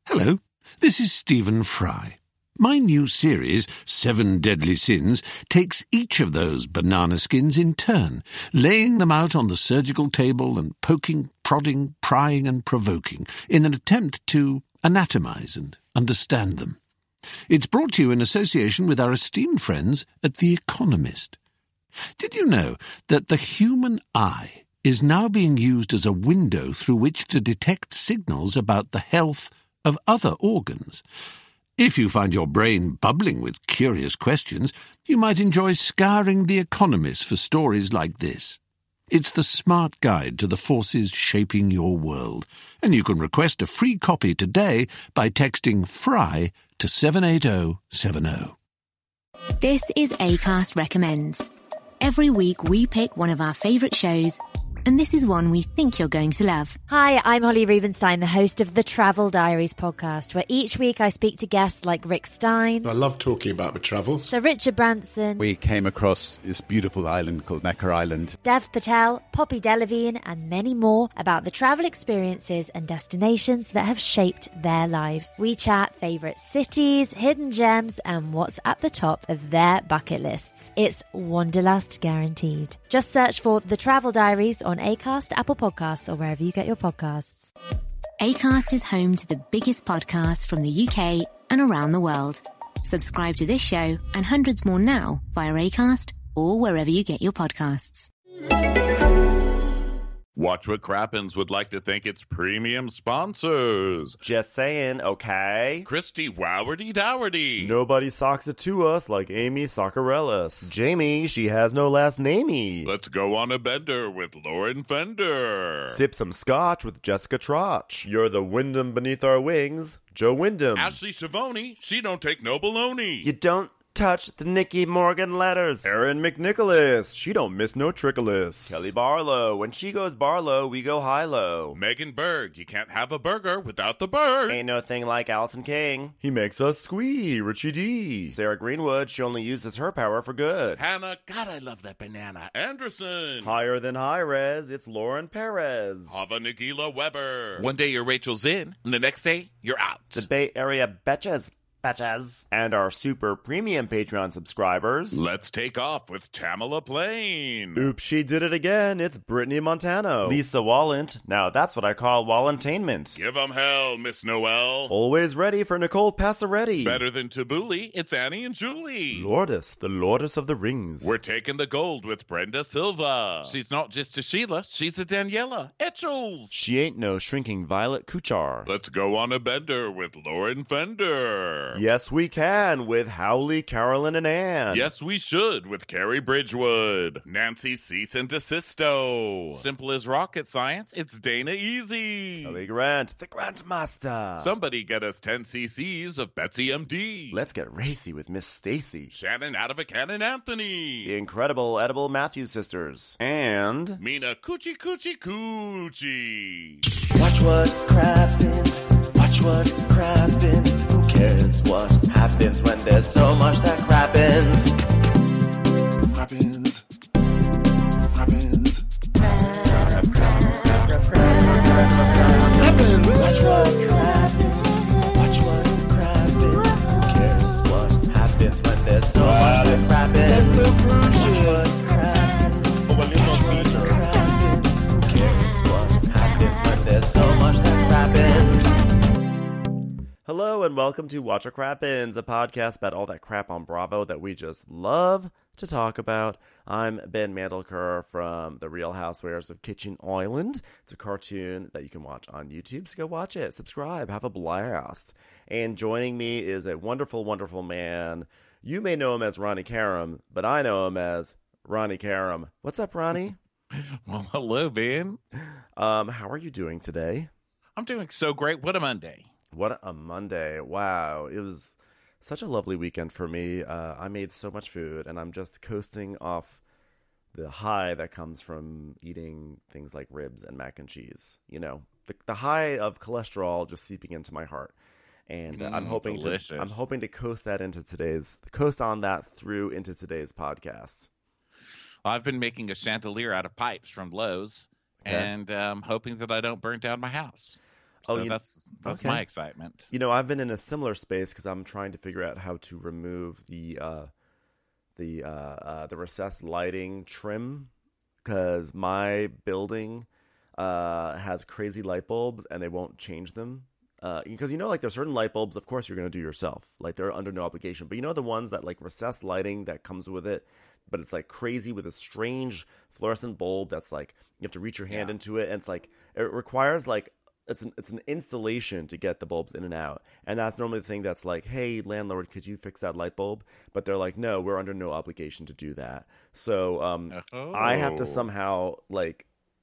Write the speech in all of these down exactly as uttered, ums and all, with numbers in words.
Hello, this is Stephen Fry. My new series, Seven Deadly Sins, takes each of those banana skins in turn, laying them out on the surgical table and poking, prodding, prying and provoking in an attempt to anatomize and understand them. It's brought to you in association with our esteemed friends at The Economist. Did you know that the human eye is now being used as a window through which to detect signals about the health of other organs? If you find your brain bubbling with curious questions, you might enjoy scouring The Economist for stories like this. It's the smart guide to the forces shaping your world, and you can request a free copy today by texting FRY to seven eight zero seven zero. This is Acast Recommends. Every week we pick one of our favourite shows, and this is one we think you're going to love. Hi, I'm Holly Rubenstein, the host of the Travel Diaries podcast, where each week I speak to guests like Rick Stein. I love talking about my travels. Sir Richard Branson. We came across this beautiful island called Necker Island. Dev Patel, Poppy Delavigne, and many more about the travel experiences and destinations that have shaped their lives. We chat favourite cities, hidden gems, and what's at the top of their bucket lists. It's Wanderlust guaranteed. Just search for The Travel Diaries on Acast, Apple Podcasts, or wherever you get your podcasts. Acast is home to the biggest podcasts from the U K and around the world. Subscribe to this show and hundreds more now via Acast or wherever you get your podcasts. Watch What Crappens would like to thank its premium sponsors. Just saying, okay? Christy Wowardy Dowardy. Nobody socks it to us like Amy Soccerellis. Jamie, she has no last namey. Let's go on a bender with Lauren Fender. Sip some scotch with Jessica Trotch. You're the Wyndham beneath our wings, Joe Wyndham. Ashley Savoni, she don't take no baloney. You don't touch the Nicky Morgan letters. Erin McNicholas, she don't miss no trickolas. Kelly Barlow, when she goes Barlow, we go high-low. Megan Berg, you can't have a burger without the bird. Ain't no thing like Allison King. He makes us squee, Richie D. Sarah Greenwood, she only uses her power for good. Hannah, God, I love that banana. Anderson. Higher than high-res, it's Lauren Perez. Hava Nagila Weber. One day your Rachel's in, and the next day you're out. The Bay Area betches. Betches. And our super premium Patreon subscribers. Let's take off with Tamala Plain. Oops, she did it again. It's Brittany Montano. Lisa Wallant. Now that's what I call Wallantainment. Give 'em hell, Miss Noel. Always ready for Nicole Passaretti. Better than Tabbouleh, it's Annie and Julie. Lourdes, the Lourdes of the Rings. We're taking the gold with Brenda Silva. She's not just a Sheila, she's a Daniela Etchels. She ain't no shrinking Violet Kuchar. Let's go on a bender with Lauren Fender. Yes, we can with Howley, Carolyn, and Ann. Yes, we should with Carrie Bridgewood. Nancy Cease and DeSisto. Simple as rocket science, it's Dana Easy. Kelly Grant, the Grantmaster. Somebody get us ten cc's of Betsy M D. Let's get racy with Miss Stacy. Shannon out of a cannon Anthony. The incredible Edible Matthews sisters. And Mina Coochie Coochie Coochie. Watch what crappens. Watch what crappens. Who cares what happens when there's so much that crappens? Crappens. Crappens. Crap, crap, crap, crap, crap, crappens. Watch what crappens. Watch what crappens. Who cares what happens when there's so much that crappens? Watch what crappens. Watch what crappens. Who cares what happens when there's so much that crappens? hello and welcome to Watch What Crappens, a podcast about all that crap on Bravo that we just love to talk about. I'm Ben Mandelker from The Real Housewives of Kitchen Island. It's a cartoon that you can watch on YouTube, so go watch it, subscribe, have a blast. And joining me is a wonderful, wonderful man. You may know him as Ronnie Karam, but I know him as Ronnie Karam. What's up, Ronnie? Well, hello, Ben. Um, how are you doing today? I'm doing so great. What a Monday. What a Monday. Wow. It was such a lovely weekend for me. Uh, I made so much food, and I'm just coasting off the high that comes from eating things like ribs and mac and cheese. You know, the, the high of cholesterol just seeping into my heart. And uh, Mm, I'm hoping delicious. to I'm hoping to coast that into today's coast on that through into today's podcast. I've been making a chandelier out of pipes from Lowe's, Okay. and um, hoping that I don't burn down my house. Oh, So you- that's that's okay. my excitement. You know, I've been in a similar space because I'm trying to figure out how to remove the uh, the uh, uh, the recessed lighting trim because my building uh, has crazy light bulbs and they won't change them. Uh, because you know, like there's certain light bulbs, of course, you're going to do yourself. Like they're under no obligation. But you know the ones that like recessed lighting that comes with it, but it's like crazy with a strange fluorescent bulb that's like you have to reach your hand Yeah. into it, and it's like it requires like it's an it's an installation to get the bulbs in and out. And that's normally the thing that's like, hey, landlord, could you fix that light bulb? But they're like, no, we're under no obligation to do that. So um, I have to Oh. somehow like.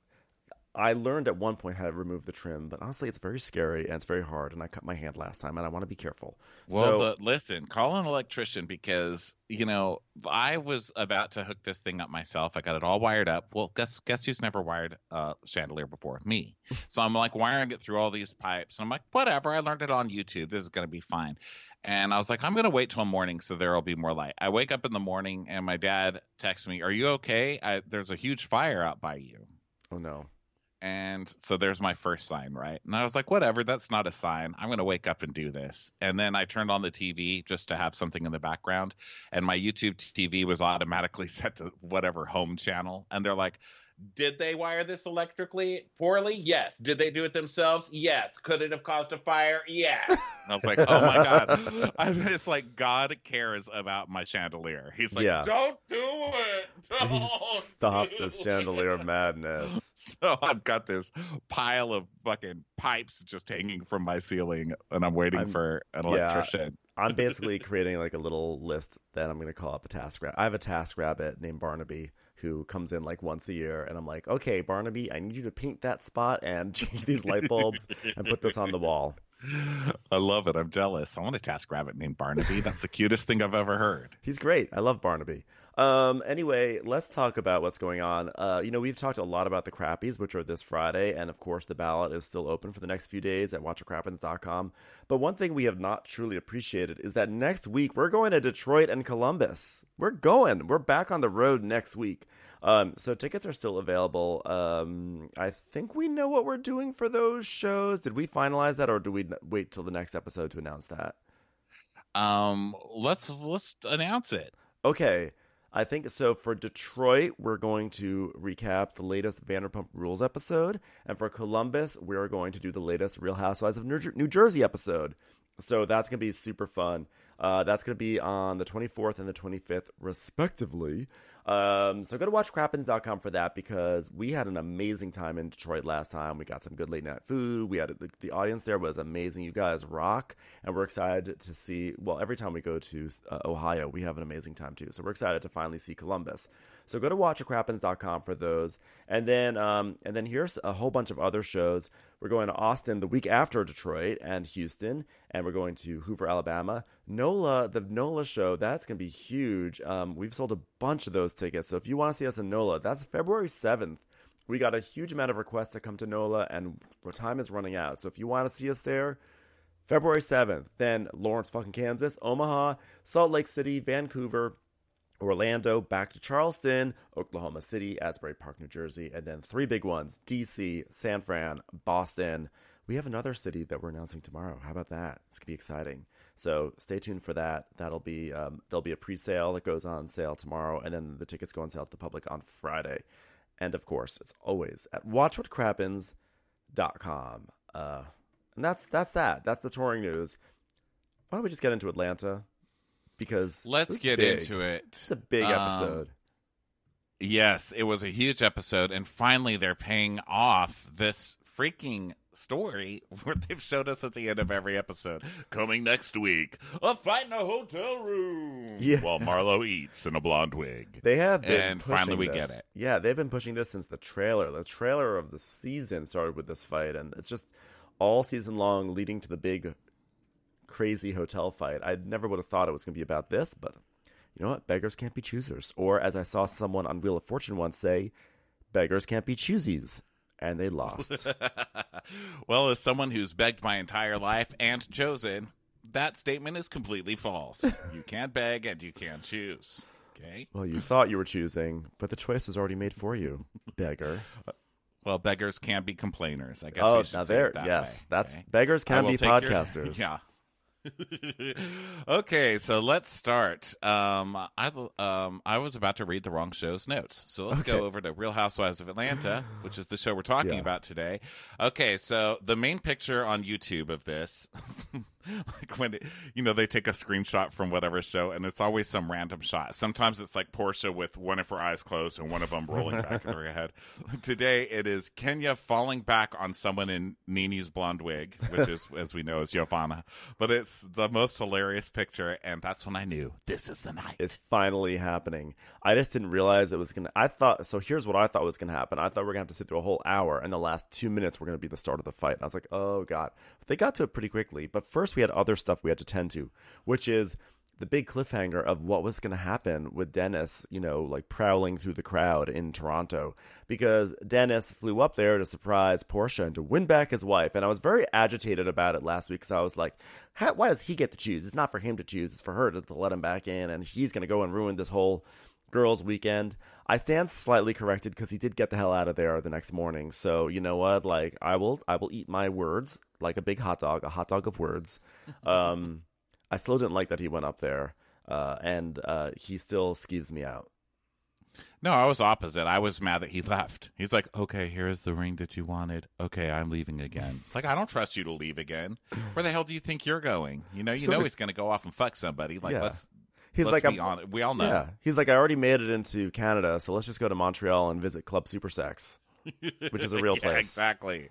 I learned at one point how to remove the trim, but honestly, it's very scary and it's very hard. And I cut my hand last time, and I want to be careful. Well, so, the, listen, call an electrician because you know I was about to hook this thing up myself. I got it all wired up. Well, guess guess who's never wired a chandelier before? Me. So I'm like wiring it through all these pipes. And I'm like, whatever. I learned it on YouTube. This is gonna be fine. And I was like, I'm gonna wait till morning so there will be more light. I wake up in the morning and my dad texts me, "Are you okay? I, there's a huge fire out by you." oh no. And so there's my first sign, right? And I was like, whatever, that's not a sign. I'm going to wake up and do this. And then I turned on the T V just to have something in the background. And my YouTube T V was automatically set to whatever home channel. And they're like, did they wire this electrically poorly? Yes. Did they do it themselves? Yes. Could it have caused a fire? Yes. And I was like, oh my God. I mean, it's like God cares about my chandelier. He's like, Yeah. don't do it. Don't Please stop do this it." chandelier madness. So I've got this pile of fucking pipes just hanging from my ceiling, and I'm waiting I'm- for an yeah. electrician. I'm basically creating like a little list that I'm going to call up a task rabbit. I have a task rabbit named Barnaby who comes in like once a year, and I'm like, okay, Barnaby, I need you to paint that spot and change these light bulbs and put this on the wall. I love it. I'm jealous. I want a task rabbit named Barnaby. That's the cutest thing I've ever heard. He's great. I love Barnaby. Um, anyway, let's talk about what's going on. Uh, you know, we've talked a lot about the Crappies, which are this Friday, and of course, the ballot is still open for the next few days at watch what crappens dot com. But one thing we have not truly appreciated is that next week we're going to Detroit and Columbus. We're going. We're back on the road next week. Um, so tickets are still available. Um, I think we know what we're doing for those shows. Did we finalize that, or do we n- wait till the next episode to announce that? Um, let's let's announce it. Okay. I think so. For Detroit, we're going to recap the latest Vanderpump Rules episode, and for Columbus, we're going to do the latest Real Housewives of New, Jer- New Jersey episode. So that's going to be super fun. Uh, that's going to be on the twenty-fourth and the twenty-fifth, respectively. Um, so go to watch crappens dot com for that, because we had an amazing time in Detroit last time. We got some good late night food. We had the, the audience there was amazing. You guys rock, and we're excited to see. Well, every time we go to uh, Ohio, we have an amazing time too. So we're excited to finally see Columbus. So go to watch what crappens dot com for those, and then um, and then here's a whole bunch of other shows. We're going to Austin the week after Detroit and Houston, and we're going to Hoover, Alabama. NOLA, the NOLA show, that's going to be huge. Um, we've sold a bunch of those tickets. So if you want to see us in NOLA, that's February seventh. We got a huge amount of requests to come to NOLA, and our time is running out. So if you want to see us there, February seventh. Then Lawrence, fucking Kansas, Omaha, Salt Lake City, Vancouver, Orlando, back to Charleston, Oklahoma City, Asbury Park, New Jersey, and then three big ones, D C, San Fran, Boston. We have another city that we're announcing tomorrow. How about that? It's going to be exciting. So stay tuned for that. That'll be um, there'll be a pre-sale that goes on sale tomorrow, and then the tickets go on sale to the public on Friday. And of course, it's always at watch what crappens dot com. Uh, and that's that's that. That's the touring news. Why don't we just get into Atlanta? Because Let's this is get big. into it. It's a big Um, episode. Yes, it was a huge episode, and finally they're paying off this freaking story where they've showed us at the end of every episode. Coming next week, a fight in a hotel room Yeah. while Marlo eats in a blonde wig. They have been and pushing finally we this. get it. Yeah, they've been pushing this since the trailer. The trailer of the season started with this fight, and it's just all season long leading to the big, crazy hotel fight. I never would have thought it was going to be about this, but you know what? Beggars can't be choosers. Or as I saw someone on Wheel of Fortune once say, beggars can't be choosies. And they lost. Well, as someone who's begged my entire life and chosen, that statement is completely false. You can't beg and you can't choose. Okay? Well, you thought you were choosing, but the choice was already made for you, beggar. Well, beggars can be complainers. I guess. Oh, we should now say there, it that yes, way, that's okay? beggars I can will be take your- podcasters. yeah. Okay, so let's start. Um, I um I was about to read the wrong show's notes, so let's Okay. go over to Real Housewives of Atlanta, which is the show we're talking Yeah. about today. Okay, so the main picture on YouTube of this, like when it, you know they take a screenshot from whatever show, and it's always some random shot. Sometimes it's like Portia with one of her eyes closed and one of them rolling back in her head. Today it is Kenya falling back on someone in Nini's blonde wig, which is, as we know, is Giovanna. But it's the most hilarious picture, and that's when I knew this is the night. It's finally happening. I just didn't realize it was gonna. I thought so. Here's what I thought was gonna happen. I thought we were gonna have to sit through a whole hour, and the last two minutes were gonna be the start of the fight. And I was like, oh god. But they got to it pretty quickly. But first, we had other stuff we had to tend to, which is the big cliffhanger of what was going to happen with Dennis, you know, like prowling through the crowd in Toronto, because Dennis flew up there to surprise Portia and to win back his wife. And I was very agitated about it last week because I was like, How, why does he get to choose? It's not for him to choose. It's for her to, to let him back in. And he's going to go and ruin this whole girls' weekend. I stand slightly corrected because he did get the hell out of there the next morning. So you know what? Like I will, I will eat my words like a big hot dog, a hot dog of words. Um, I still didn't like that he went up there, uh, and uh, he still skeeves me out. No, I was opposite. I was mad that he left. He's like, okay, here's the ring that you wanted. Okay, I'm leaving again. It's like, I don't trust you to leave again. Where the hell do you think you're going? You know, you So know the- he's going to go off and fuck somebody. Like, Yeah. let's. He's let's like, be I'm- on. We all know. Yeah, he's like, I already made it into Canada, so let's just go to Montreal and visit Club Super Sex, which is a real Yeah, place. exactly.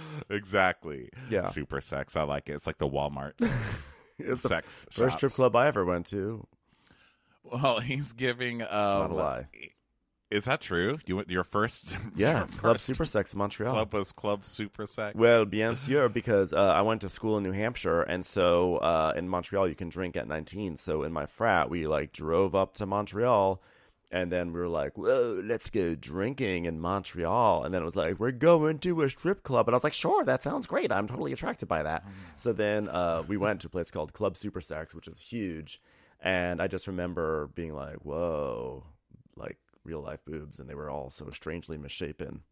Exactly. Yeah. Super sex. I like it. It's like the Walmart It's the sex first shops. strip club I ever went to. Well, he's giving. Um, not a lie. Is that true? You went your first? Yeah, your Club first Super Sex in Montreal. club was Club Super Sex. Well, bien sûr, because uh, I went to school in New Hampshire, and so uh, in Montreal you can drink at nineteen. So in my frat, we like drove up to Montreal, and then we were like, "Whoa, let's go drinking in Montreal." And then it was like, "We're going to a strip club," and I was like, "Sure, that sounds great. I'm totally attracted by that." So then uh, we went to a place called Club Super Sex, which is huge, and I just remember being like, "Whoa, like real life boobs," and they were all so strangely misshapen.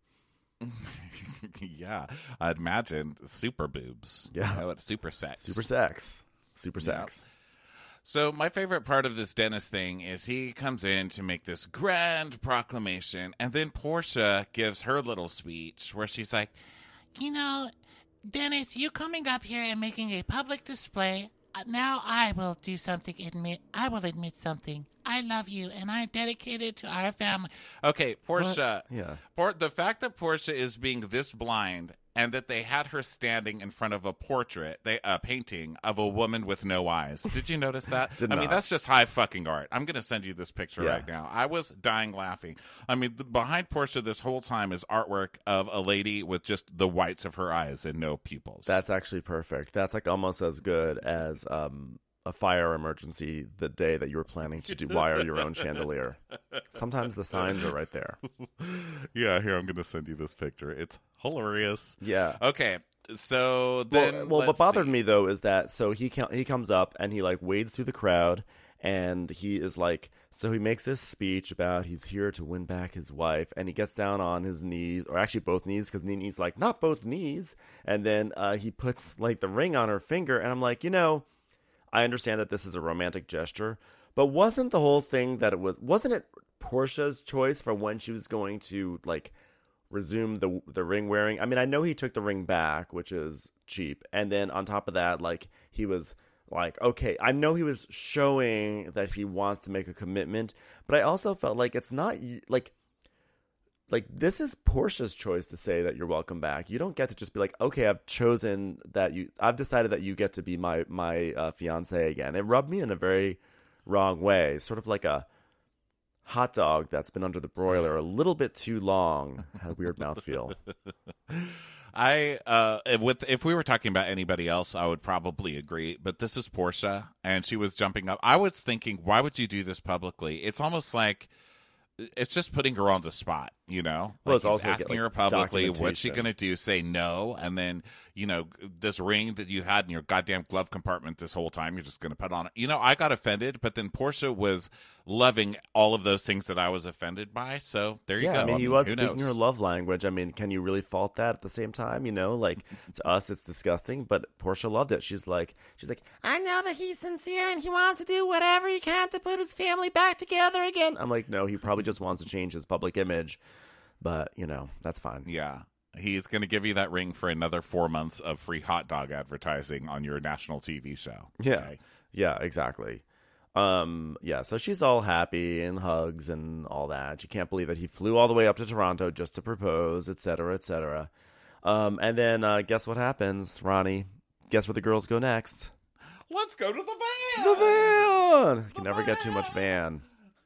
Yeah, I'd imagine super boobs. Yeah. You know, it's super sex. Super sex, super sex. So my favorite part of this Dennis thing is he comes in to make this grand proclamation, and then Portia gives her little speech where she's like, You know, Dennis, you coming up here and making a public display. uh, Now I will do something. Admit, I will admit something. I love you, and I'm dedicated to our family. okay, Portia. Yeah. Por- the fact that Portia is being this blind and that they had her standing in front of a portrait, they a painting of a woman with no eyes. Did you notice that? Did I mean, not. that's just high fucking art. I'm going to send you this picture Yeah. right now. I was dying laughing. I mean, the, behind Portia this whole time is artwork of a lady with just the whites of her eyes and no pupils. That's actually perfect. That's like almost as good as um, a fire emergency the day that you were planning to do wire your own chandelier. Sometimes the signs are right there. Yeah, here, I'm going to send you this picture. It's hilarious. Yeah. Okay, so then Well, well what let's bothered see. me though is that so he com- he comes up and he like wades through the crowd and he is like so he makes this speech about he's here to win back his wife and he gets down on his knees or actually both knees because Nini's like not both knees and then uh, he puts like the ring on her finger and I'm like you know I understand that this is a romantic gesture but wasn't the whole thing that it was wasn't it Portia's choice for when she was going to like resume the the ring wearing. I mean, I know he took the ring back, which is cheap. And then on top of that, like he was like, okay, I know he was showing that he wants to make a commitment, but I also felt like it's not like like this is Portia's choice to say that you're welcome back. You don't get to just be like, okay, I've chosen that you I've decided that you get to be my my uh, fiance again. It rubbed me in a very wrong way, sort of like a hot dog that's been under the broiler a little bit too long. Had a weird mouthfeel. I uh if with if we were talking about anybody else, I would probably agree. But this is Portia, and she was jumping up. I was thinking, why would you do this publicly? It's almost like it's just putting her on the spot. You know, Well, like it's he's also, asking like, her publicly, what's she documentation. going to do? Say no, and then you know this ring that you had in your goddamn glove compartment this whole time, you're just going to put on it. You know, I got offended, but then Portia was loving all of those things that I was offended by. So there you Yeah, go. I mean, he was who speaking knows? her love language. I mean, can you really fault that at the same time? You know, like to us, it's disgusting, but Portia loved it. She's like, she's like, I know that he's sincere and he wants to do whatever he can to put his family back together again. I'm like, no, he probably just wants to change his public image, but you know, that's fine. Yeah. He's going to give you that ring for another four months of free hot dog advertising on your national T V show. Yeah, Okay? yeah, exactly. Um, yeah, so she's all happy and hugs and all that. She can't believe that he flew all the way up to Toronto just to propose, et cetera, et cetera. Um, and then uh, guess what happens, Ronnie? Guess where the girls go next? Let's go to the van. The van. You can never get too much van.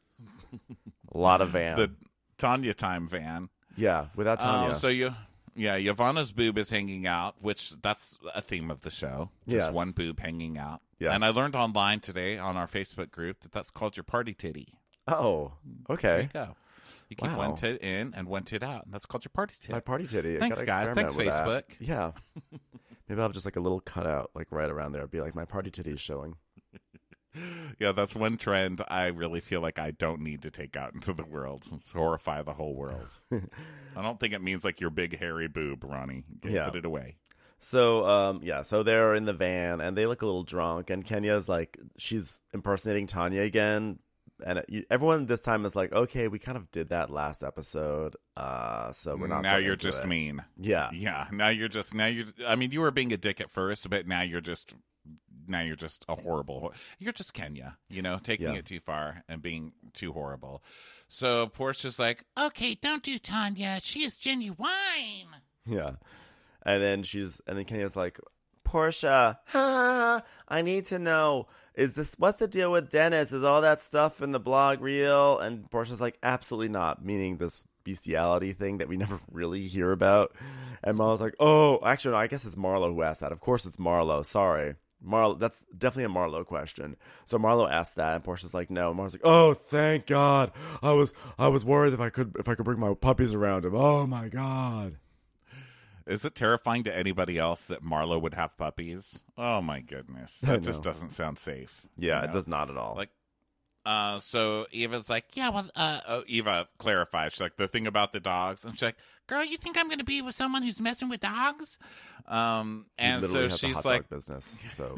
A lot of van. The Tanya time van. Yeah, without Tanya. Uh, so you, yeah, Yvonne's boob is hanging out, which that's a theme of the show. Just Yes. one boob hanging out. Yes. And I learned online today on our Facebook group that that's called your party titty. Oh, There okay. you go. You keep Wow. one tit in and one tit out, and that's called your party tit. My party titty. I Thanks, gotta guys. experiment Thanks, with that. Facebook. Yeah. Maybe I'll have just like a little cutout, like right around there. Be like, my party titty is showing. Yeah, that's one trend I really feel like I don't need to take out into the world. It's horrify the whole world. I don't think it means like your big hairy boob, Ronnie. Get, Yeah. Put it away. So, um, yeah, so they're in the van and they look a little drunk, and Kenya's like, she's impersonating Tanya again. And it, you, everyone this time is like, okay, we kind of did that last episode, uh, so we're not. Now so you're into just it. mean. Yeah, Yeah. Now you're just, now you're, I mean, you were being a dick at first, but now you're just, now you're just a horrible, you're just Kenya, you know, taking Yeah. it too far and being too horrible. So Portia's like, Okay, don't do Tanya. She is genuine. yeah. And then she's, and then Kenya's like, Portia, ha, I need to know, is this, what's the deal with Dennis? Is all that stuff in the blog real? And Portia's like, absolutely not, meaning this bestiality thing that we never really hear about. And Marlo's like, oh, actually, no, I guess it's Marlo who asked that. Of course it's Marlo, sorry. Marlo, that's definitely a Marlo question. So Marlo asked that, and Portia's like, no. And Marlo's like, oh, thank God. I was, I was worried if I could, if I could bring my puppies around him. Oh my God. is it terrifying to anybody else that Marlo would have puppies? Oh my goodness. I That just know. doesn't sound safe. Yeah, you it know? does not at all. Like, uh, so Eva's like, Yeah, well, uh, oh, Eva clarifies. She's like, the thing about the dogs. And she's like, girl, you think I'm going to be with someone who's messing with dogs? um, He and literally so has a she's hot like, dog business. So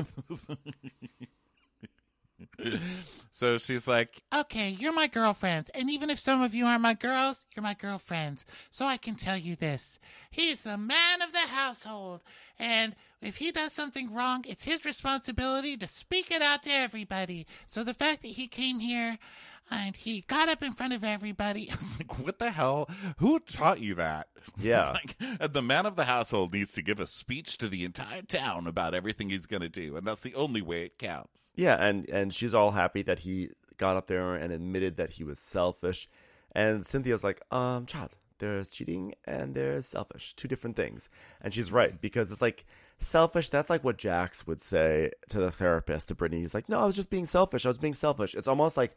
so she's like, Okay, you're my girlfriends, and even if some of you aren't my girls, you're my girlfriends. So I can tell you this. He's the man of the household, and if he does something wrong, it's his responsibility to speak it out to everybody. So the fact that he came here and he got up in front of everybody, I was like, what the hell? Who taught you that? Yeah. like, the man of the household needs to give a speech to the entire town about everything he's going to do, and that's the only way it counts. yeah, and and she's all happy that he got up there and admitted that he was selfish. And Cynthia's like, um, child, there's cheating and there's selfish, two different things. And she's right, because it's like selfish. That's like what Jax would say to the therapist, to Brittany. He's like, no, I was just being selfish. I was being selfish. It's almost like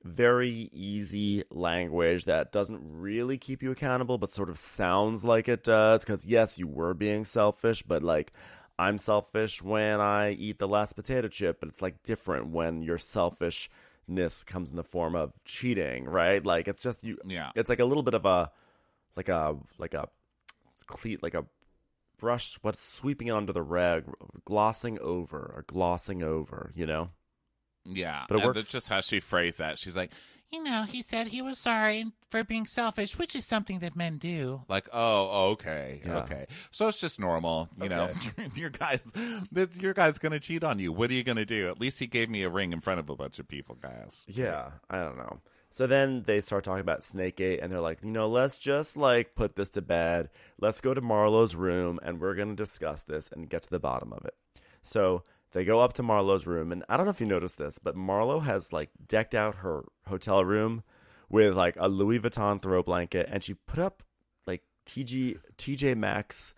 very easy language that doesn't really keep you accountable, but sort of sounds like it does. Because yes, you were being selfish, but like, I'm selfish when I eat the last potato chip, but it's like different when your selfishness comes in the form of cheating, right? Like it's just you. Yeah. It's like a little bit of a, like a like a, cle- like a brush. What's sweeping it under the rug, glossing over or glossing over, you know? Yeah, But it and works. that's just how she phrased that. She's like, you know, he said he was sorry for being selfish, which is something that men do. like, oh, okay, Yeah. okay. So it's just normal, you know. your guys, this, your guy's gonna cheat on you. What are you gonna do? At least he gave me a ring in front of a bunch of people, guys. Yeah, I don't know. So then they start talking about Snakegate, and they're like, you know, let's just like put this to bed. Let's go to Marlo's room, and we're gonna discuss this and get to the bottom of it. So they go up to Marlo's room, and I don't know if you noticed this, but Marlo has like decked out her hotel room with like a Louis Vuitton throw blanket, and she put up like T G T J Maxx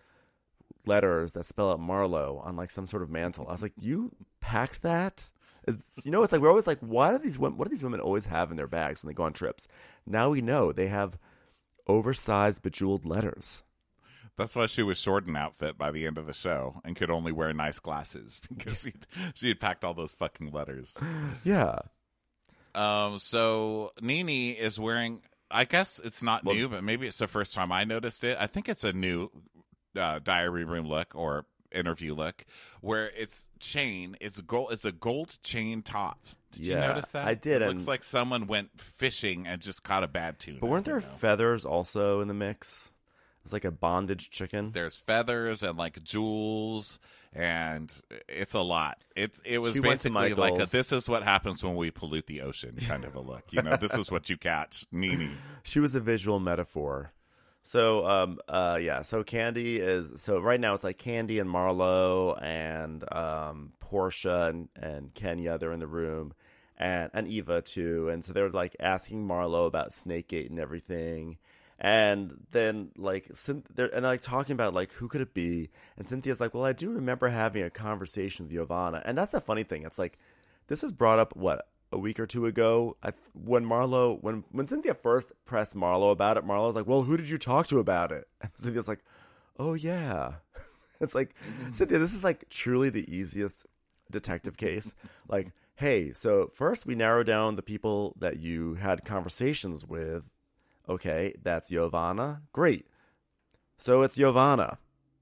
letters that spell out Marlo on like some sort of mantle. I was like, you packed that? It's, you know, it's like we're always like, why do these women? What do these women always have in their bags when they go on trips? Now we know they have oversized bejeweled letters. That's why she was short in outfit by the end of the show and could only wear nice glasses because she she had packed all those fucking letters. Yeah. Um. So Nene is wearing. I guess it's not Well, new, but maybe it's the first time I noticed it. I think it's a new uh, diary room look or interview look where it's chain. It's gold. It's a gold chain top. Did Yeah, you notice that? I did, It and- looks like someone went fishing and just caught a bad tuna. But weren't there you know? feathers also in the mix? It was like a bondage chicken. There's feathers and like jewels, and it's a lot. It's it was She went to basically like a, Michael's. this is what happens when we pollute the ocean kind of a look. You know, this is what you catch, Nene. She was a visual metaphor. So, um, uh, yeah. So Candy is so right now it's like Candy and Marlo and um, Portia and, and Kenya. They're in the room, and and Eva too. And so they're like asking Marlo about Snakegate and everything. And then like Cyn- they're and they're like talking about like who could it be? And Cynthia's like, well, I do remember having a conversation with Giovanna. And that's the funny thing. It's like this was brought up what a week or two ago. I, when Marlo when when Cynthia first pressed Marlo about it, Marlo's like, well, who did you talk to about it? And Cynthia's like, oh yeah. It's like Cynthia, this is like truly the easiest detective case. Like, hey, so first we narrow down the people that you had conversations with. Okay, that's Giovanna. Great. So it's Giovanna.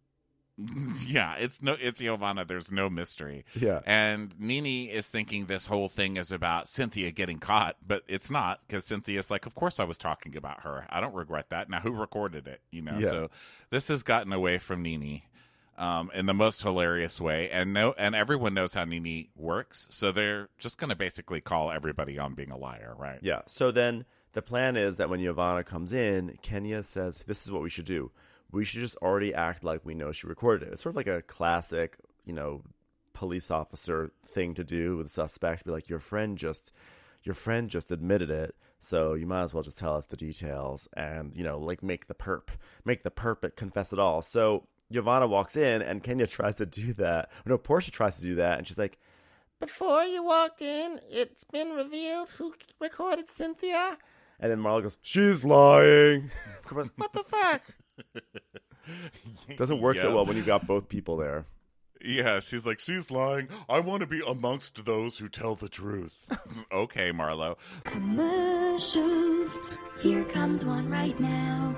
Yeah, it's no, it's Giovanna. There's no mystery. Yeah. And Nene is thinking this whole thing is about Cynthia getting caught, but it's not because Cynthia's like, of course I was talking about her. I don't regret that. Now who recorded it? You know. Yeah. So this has gotten away from Nene. Um, in the most hilarious way, and no, and everyone knows how Nene works, so they're just going to basically call everybody on being a liar, right? Yeah. So then the plan is that when Giovanna comes in, Kenya says, this is what we should do. We should just already act like we know she recorded it. It's sort of like a classic, you know, police officer thing to do with suspects. Be like, your friend just, your friend just admitted it, so you might as well just tell us the details and, you know, like make the perp, make the perp confess it all. So Giovanna walks in and Kenya tries to do that. No, Portia tries to do that, and she's like, before you walked in, it's been revealed who recorded Cynthia. And then Marlo goes, she's lying. What the fuck? Doesn't work so Yeah. well when you got both people there. Yeah, she's like, she's lying. I want to be amongst those who tell the truth. Okay, Marlo. Commercials. Here comes one right now.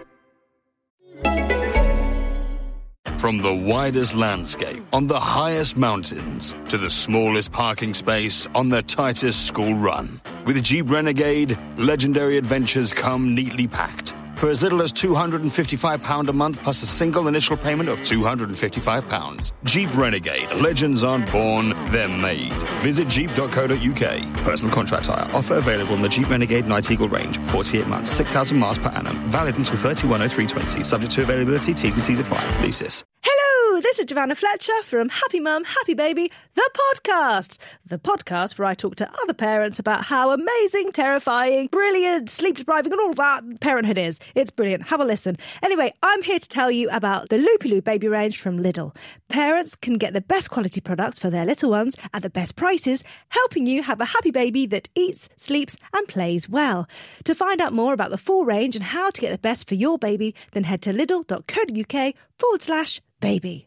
From the widest landscape on the highest mountains to the smallest parking space on the tightest school run. With Jeep Renegade, legendary adventures come neatly packed. For as little as two hundred fifty-five pounds a month plus a single initial payment of two hundred fifty-five pounds. Jeep Renegade. Legends aren't born, they're made. Visit jeep dot co dot uk. Personal contract hire. Offer available on the Jeep Renegade Night Eagle range. forty-eight months, six thousand miles per annum. Valid until thirty-one oh three twenty. Subject to availability. T's and C's apply. Leases. Hello, this is Giovanna Fletcher from Happy Mum, Happy Baby, the podcast. The podcast where I talk to other parents about how amazing, terrifying, brilliant, sleep-depriving and all that parenthood is. It's brilliant. Have a listen. Anyway, I'm here to tell you about the Loopy Loo baby range from Lidl. Parents can get the best quality products for their little ones at the best prices, helping you have a happy baby that eats, sleeps and plays well. To find out more about the full range and how to get the best for your baby, then head to lidl dot co dot uk forward slash baby.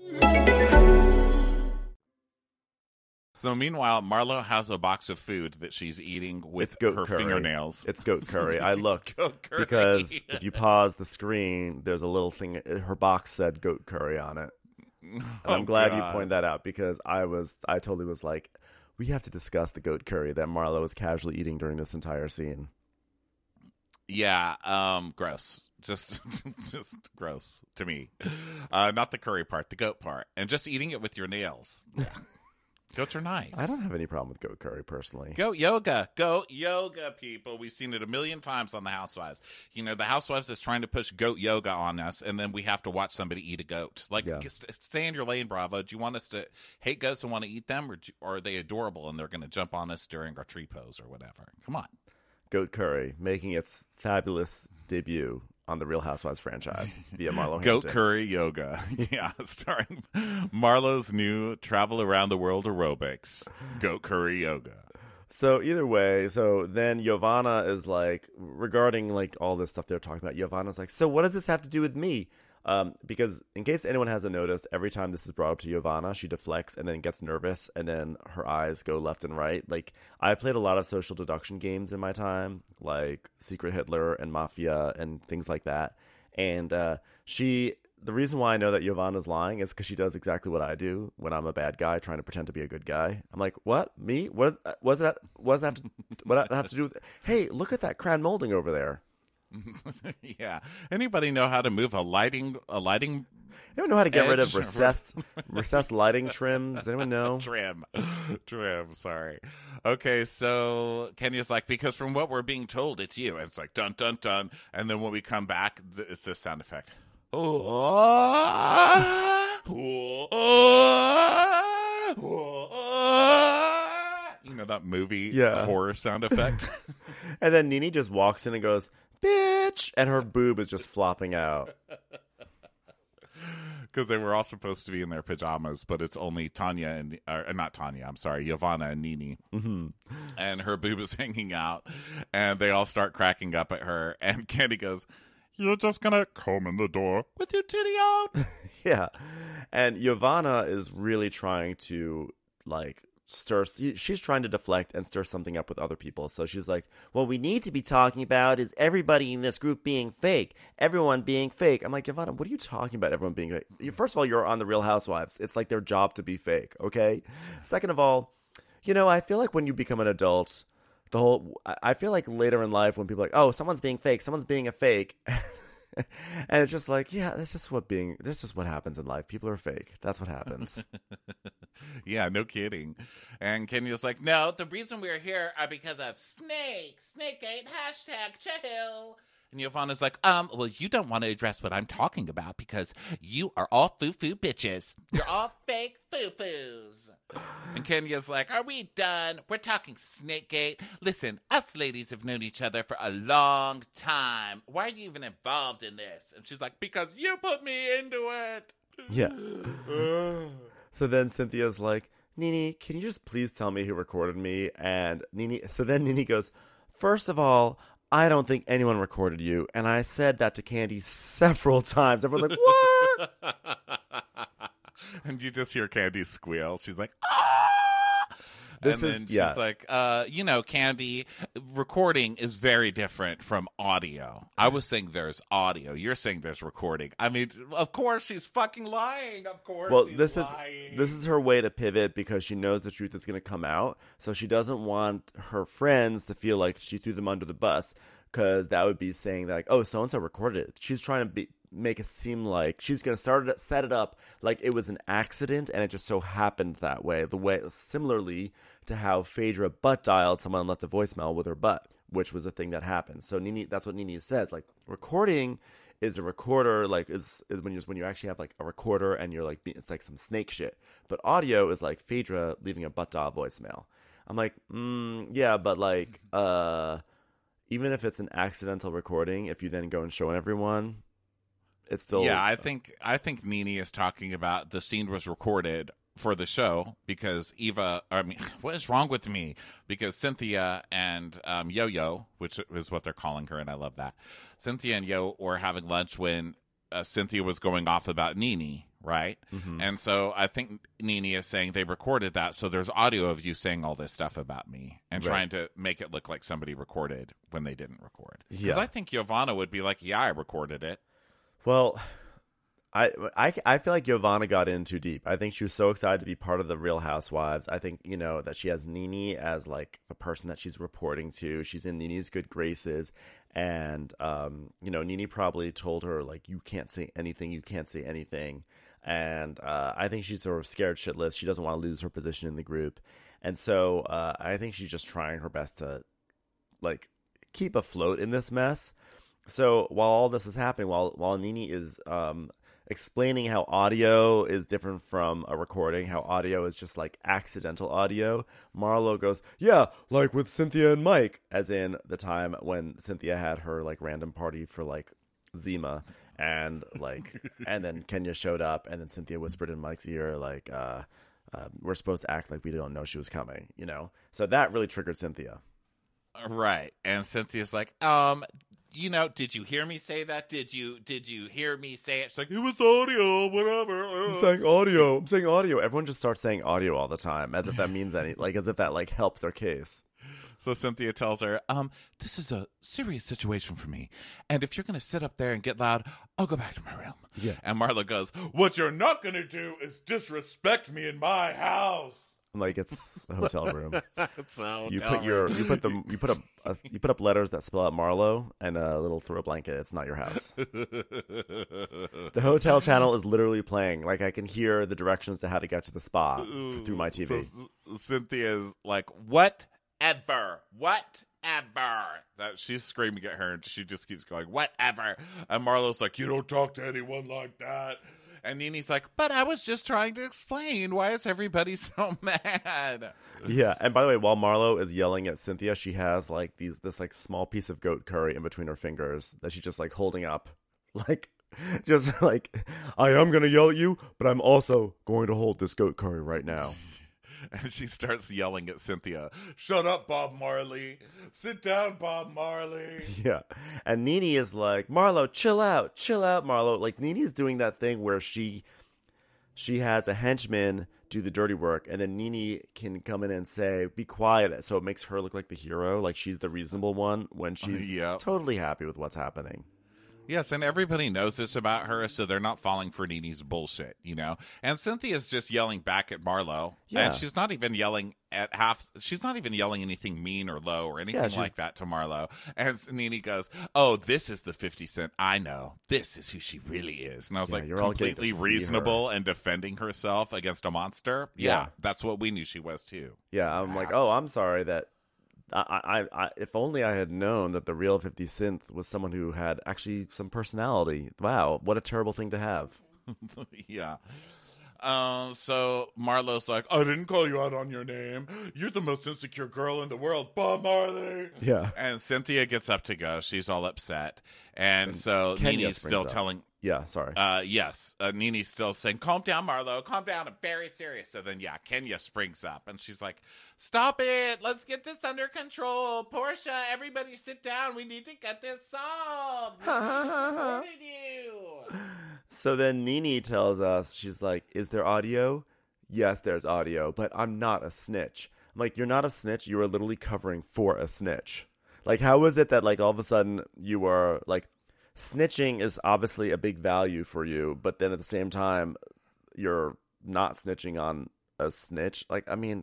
So meanwhile, Marlo has a box of food that she's eating with It's goat her curry. fingernails. It's goat curry. I looked Goat curry. because if you pause the screen, there's a little thing. Her box said goat curry on it. And I'm Oh, glad you God. pointed that out because I was, I totally was like, we have to discuss the goat curry that Marlo was casually eating during this entire scene. Yeah, um, gross. Just, just gross to me. Uh, not the curry part, the goat part, and just eating it with your nails. Goats are nice. I don't have any problem with goat curry personally. Goat yoga. Goat yoga, people. We've seen it a million times on The Housewives. You know, The Housewives is trying to push goat yoga on us, and then we have to watch somebody eat a goat. Like, Yeah. st- stay in your lane, Bravo. Do you want us to hate goats and want to eat them, or, do, or are they adorable and they're going to jump on us during our tree pose or whatever? Come on. Goat curry making its fabulous debut on the Real Housewives franchise via Marlo Goat Hampton. Curry Yoga. Yeah, starring Marlo's new travel around the world aerobics. Goat Curry Yoga. So either way, so then Giovanna is like, regarding like all this stuff they're talking about, Giovanna's like, so what does this have to do with me? Um, because in case anyone hasn't noticed, every time this is brought up to Giovanna, she deflects and then gets nervous and then her eyes go left and right. Like, I played a lot of social deduction games in my time, like Secret Hitler and Mafia and things like that. And uh, she... The reason why I know that Giovanna's lying is because she does exactly what I do when I'm a bad guy trying to pretend to be a good guy. I'm like, what? Me? What? Is, what does that? What does that? Have to, what does that have to do with? Hey, look at that crown molding over there. Yeah. Anybody know how to move a lighting? A lighting? You don't know how to get edge? rid of recessed recessed lighting trim? Does anyone know? Trim, trim. Sorry. Okay, so Kenya's like, because from what we're being told, it's you. And it's like dun dun dun, and then when we come back, it's this sound effect. You know that movie yeah. horror sound effect? And then Nini just walks in and goes, bitch! And her boob is just flopping out. Because they were all supposed to be in their pajamas, but it's only Tanya and, or not Tanya, I'm sorry, Giovanna and Nini. Mm-hmm. And her boob is hanging out. And they all start cracking up at her. And Candy goes, you're just going to come in the door with your titty out? Yeah. And Giovanna is really trying to, like, stir... She's trying to deflect and stir something up with other people. So she's like, what we need to be talking about is everybody in this group being fake. Everyone being fake. I'm like, Giovanna, what are you talking about, everyone being fake? First of all, you're on The Real Housewives. It's like their job to be fake, okay? Second of all, you know, I feel like when you become an adult... The whole, I feel like later in life when people are like, oh, someone's being fake, someone's being a fake. And it's just like, yeah, that's just what being, that's just what happens in life. People are fake. That's what happens. Yeah, no kidding. And Kenya's like, no, the reason we're here are because of Snake. Snakegate, hashtag chill. And Giovanna's like, um, well, you don't want to address what I'm talking about because you are all foo-foo bitches. You're all fake foo-foos. And Kenya's like, are we done? We're talking Snakegate. Listen, us ladies have known each other for a long time. Why are you even involved in this? And she's like, because you put me into it. Yeah. So then Cynthia's like, Nini, can you just please tell me who recorded me? And Nini, so then Nini goes, first of all, I don't think anyone recorded you. And I said that to Candy several times. Everyone's like, what? And you just hear Candy squeal. She's like, ah! This and is, then she's yeah. like, uh, you know, Candy, recording is very different from audio. I was saying there's audio. You're saying there's recording. I mean, of course she's fucking lying. Of course Well, she's this lying. is this is her way to pivot because she knows the truth is going to come out. So she doesn't want her friends to feel like she threw them under the bus because that would be saying that, like, oh, so-and-so recorded it. She's trying to be... make it seem like she's going to start it, set it up like it was an accident and it just so happened that way. The way, similarly to how Phaedra butt dialed someone and left a voicemail with her butt, which was a thing that happened. So Nini, that's what Nini says. Like, recording is a recorder, like is, is when you when you actually have like a recorder and you're like, it's like some snake shit. But audio is like Phaedra leaving a butt dial voicemail. I'm like, mm, yeah, but like, uh, even if it's an accidental recording, if you then go and show everyone, it's still... Yeah, I think I think Nini is talking about the scene was recorded for the show because Eva, I mean, what is wrong with me? Because Cynthia and um, Yo-Yo, which is what they're calling her, and I love that, Cynthia and Yo were having lunch when uh, Cynthia was going off about Nini, right? Mm-hmm. And so I think Nini is saying they recorded that, so there's audio of you saying all this stuff about me and Right. trying to make it look like somebody recorded when they didn't record. Because Yeah. I think Giovanna would be like, yeah, I recorded it. Well, I, I, I feel like Giovanna got in too deep. I think she was so excited to be part of the Real Housewives. I think, you know, that she has Nini as like the person that she's reporting to. She's in Nini's good graces. And, um, you know, Nini probably told her, like, you can't say anything. You can't say anything. And uh, I think she's sort of scared shitless. She doesn't want to lose her position in the group. And so uh, I think she's just trying her best to, like, keep afloat in this mess. So while all this is happening, while while Nini is um, explaining how audio is different from a recording, how audio is just like accidental audio, Marlo goes, yeah, like with Cynthia and Mike, as in the time when Cynthia had her like random party for like Zima, and like, and then Kenya showed up, and then Cynthia whispered in Mike's ear like, uh, uh, we're supposed to act like we don't know she was coming, you know? So that really triggered Cynthia. Right. And Cynthia's like, um, you know, did you hear me say that? Did you did you hear me say it? She's like, it was audio, whatever. I'm saying audio. I'm saying audio. Everyone just starts saying audio all the time, as if that means any, like, as if that, like, helps their case. So Cynthia tells her, um, this is a serious situation for me. And if you're going to sit up there and get loud, I'll go back to my room. Yeah. And Marlo goes, what you're not going to do is disrespect me in my house. Like, it's a hotel room. It's a hotel you put your room. you put them you put up a, you put up letters that spell out Marlo and a little throw blanket. It's not your house. The hotel channel is literally playing. Like, I can hear the directions to how to get to the spa through my T V. So Cynthia's like, whatever, whatever. That she's screaming at her, and she just keeps going, whatever. And Marlo's like, you don't talk to anyone like that. And Nini's like, but I was just trying to explain. Why is everybody so mad? Yeah, and by the way, while Marlo is yelling at Cynthia, she has like these this like small piece of goat curry in between her fingers that she's just like holding up. Like, just like, I am going to yell at you, but I'm also going to hold this goat curry right now. And she starts yelling at Cynthia, shut up, Bob Marley. Sit down, Bob Marley. Yeah. And Nini is like, Marlo, chill out. Chill out, Marlo. Like, Nini's doing that thing where she she has a henchman do the dirty work, and then Nini can come in and say, be quiet. So it makes her look like the hero, like she's the reasonable one, when she's Yep. totally happy with what's happening. Yes, and everybody knows this about her, so they're not falling for Nini's bullshit, you know? And Cynthia's just yelling back at Marlo, Yeah. and she's not even yelling at half, she's not even yelling anything mean or low or anything Yeah, she's- like that to Marlo. And Nini goes, oh, this is the fifty Cent I know. This is who she really is. And I was Yeah, like, you're all getting to completely see reasonable and defending herself against a monster? Yeah, Yeah. that's what we knew she was, too. Yeah, I'm like, oh, I'm sorry that I, I, I, if only I had known that the real fifty Cent was someone who had actually some personality. Wow, what a terrible thing to have. Yeah. Um, so Marlo's like, I didn't call you out on your name. You're the most insecure girl in the world, Bob Marley. Yeah. And Cynthia gets up to go. She's all upset. And, And so Kenya Nini's springs still up. telling... Yeah, sorry. Uh, yes. Uh, Nini's still saying, calm down, Marlo. Calm down. I'm very serious. So then, yeah, Kenya springs up. And she's like, stop it. Let's get this under control. Portia, everybody sit down. We need to get this solved. We supported you. So then Nini tells us, she's like, is there audio? Yes, there's audio, but I'm not a snitch. I'm like, you're not a snitch. You are literally covering for a snitch. Like, how is it that, like, all of a sudden you are, like, snitching is obviously a big value for you, but then at the same time, you're not snitching on a snitch? Like, I mean,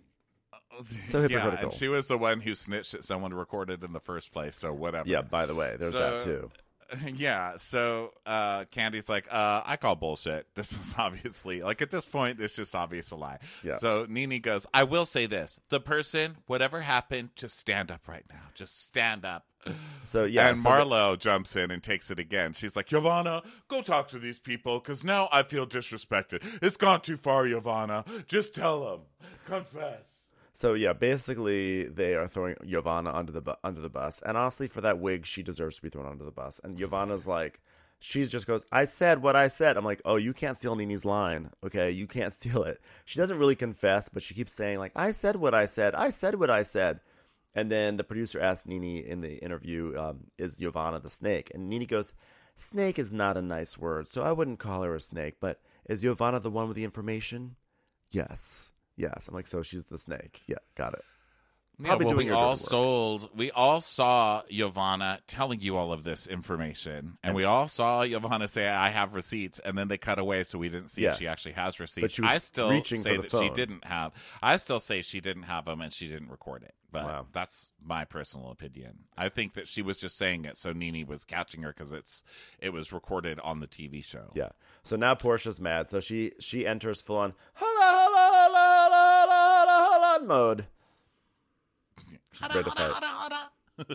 so hypocritical. Yeah, and she was the one who snitched that someone recorded in the first place, so whatever. Yeah, by the way, there's So- that too. Yeah, so uh, Candy's like, uh, I call bullshit. This is obviously, like, at this point, it's just obvious a lie. Yeah. So Nini goes, I will say this. The person, whatever happened, just stand up right now. Just stand up. So, yeah. And so Marlo jumps in and takes it again. She's like, Yovanna, go talk to these people, because now I feel disrespected. It's gone too far, Yovanna. Just tell them. Confess. So yeah, basically they are throwing Yovanna under the bu- under the bus, and honestly, for that wig, she deserves to be thrown under the bus. And Yovanna's like, she just goes, "I said what I said." I'm like, "Oh, you can't steal Nini's line, okay? You can't steal it." She doesn't really confess, but she keeps saying like, "I said what I said. I said what I said." And then the producer asked Nini in the interview, um, "Is Yovanna the snake?" And Nini goes, "Snake is not a nice word, so I wouldn't call her a snake. But is Yovanna the one with the information?" Yes. Yes, I'm like, so she's the snake. Yeah, got it. Yeah, Probably well, doing we her all dirty work. sold. We all saw Yovanna telling you all of this information, and we all saw Yovanna say, "I have receipts," and then they cut away, so we didn't see Yeah. if she actually has receipts. But she was I still reaching say for the that she phone. didn't have. I still say she didn't have them, and she didn't record it. But Wow. that's my personal opinion. I think that she was just saying it so Nini was catching her because it's it was recorded on the T V show. Yeah. So now Portia's mad. So she she enters full on holla holla holla holla holla holla mode. She's ready to fight. Holla,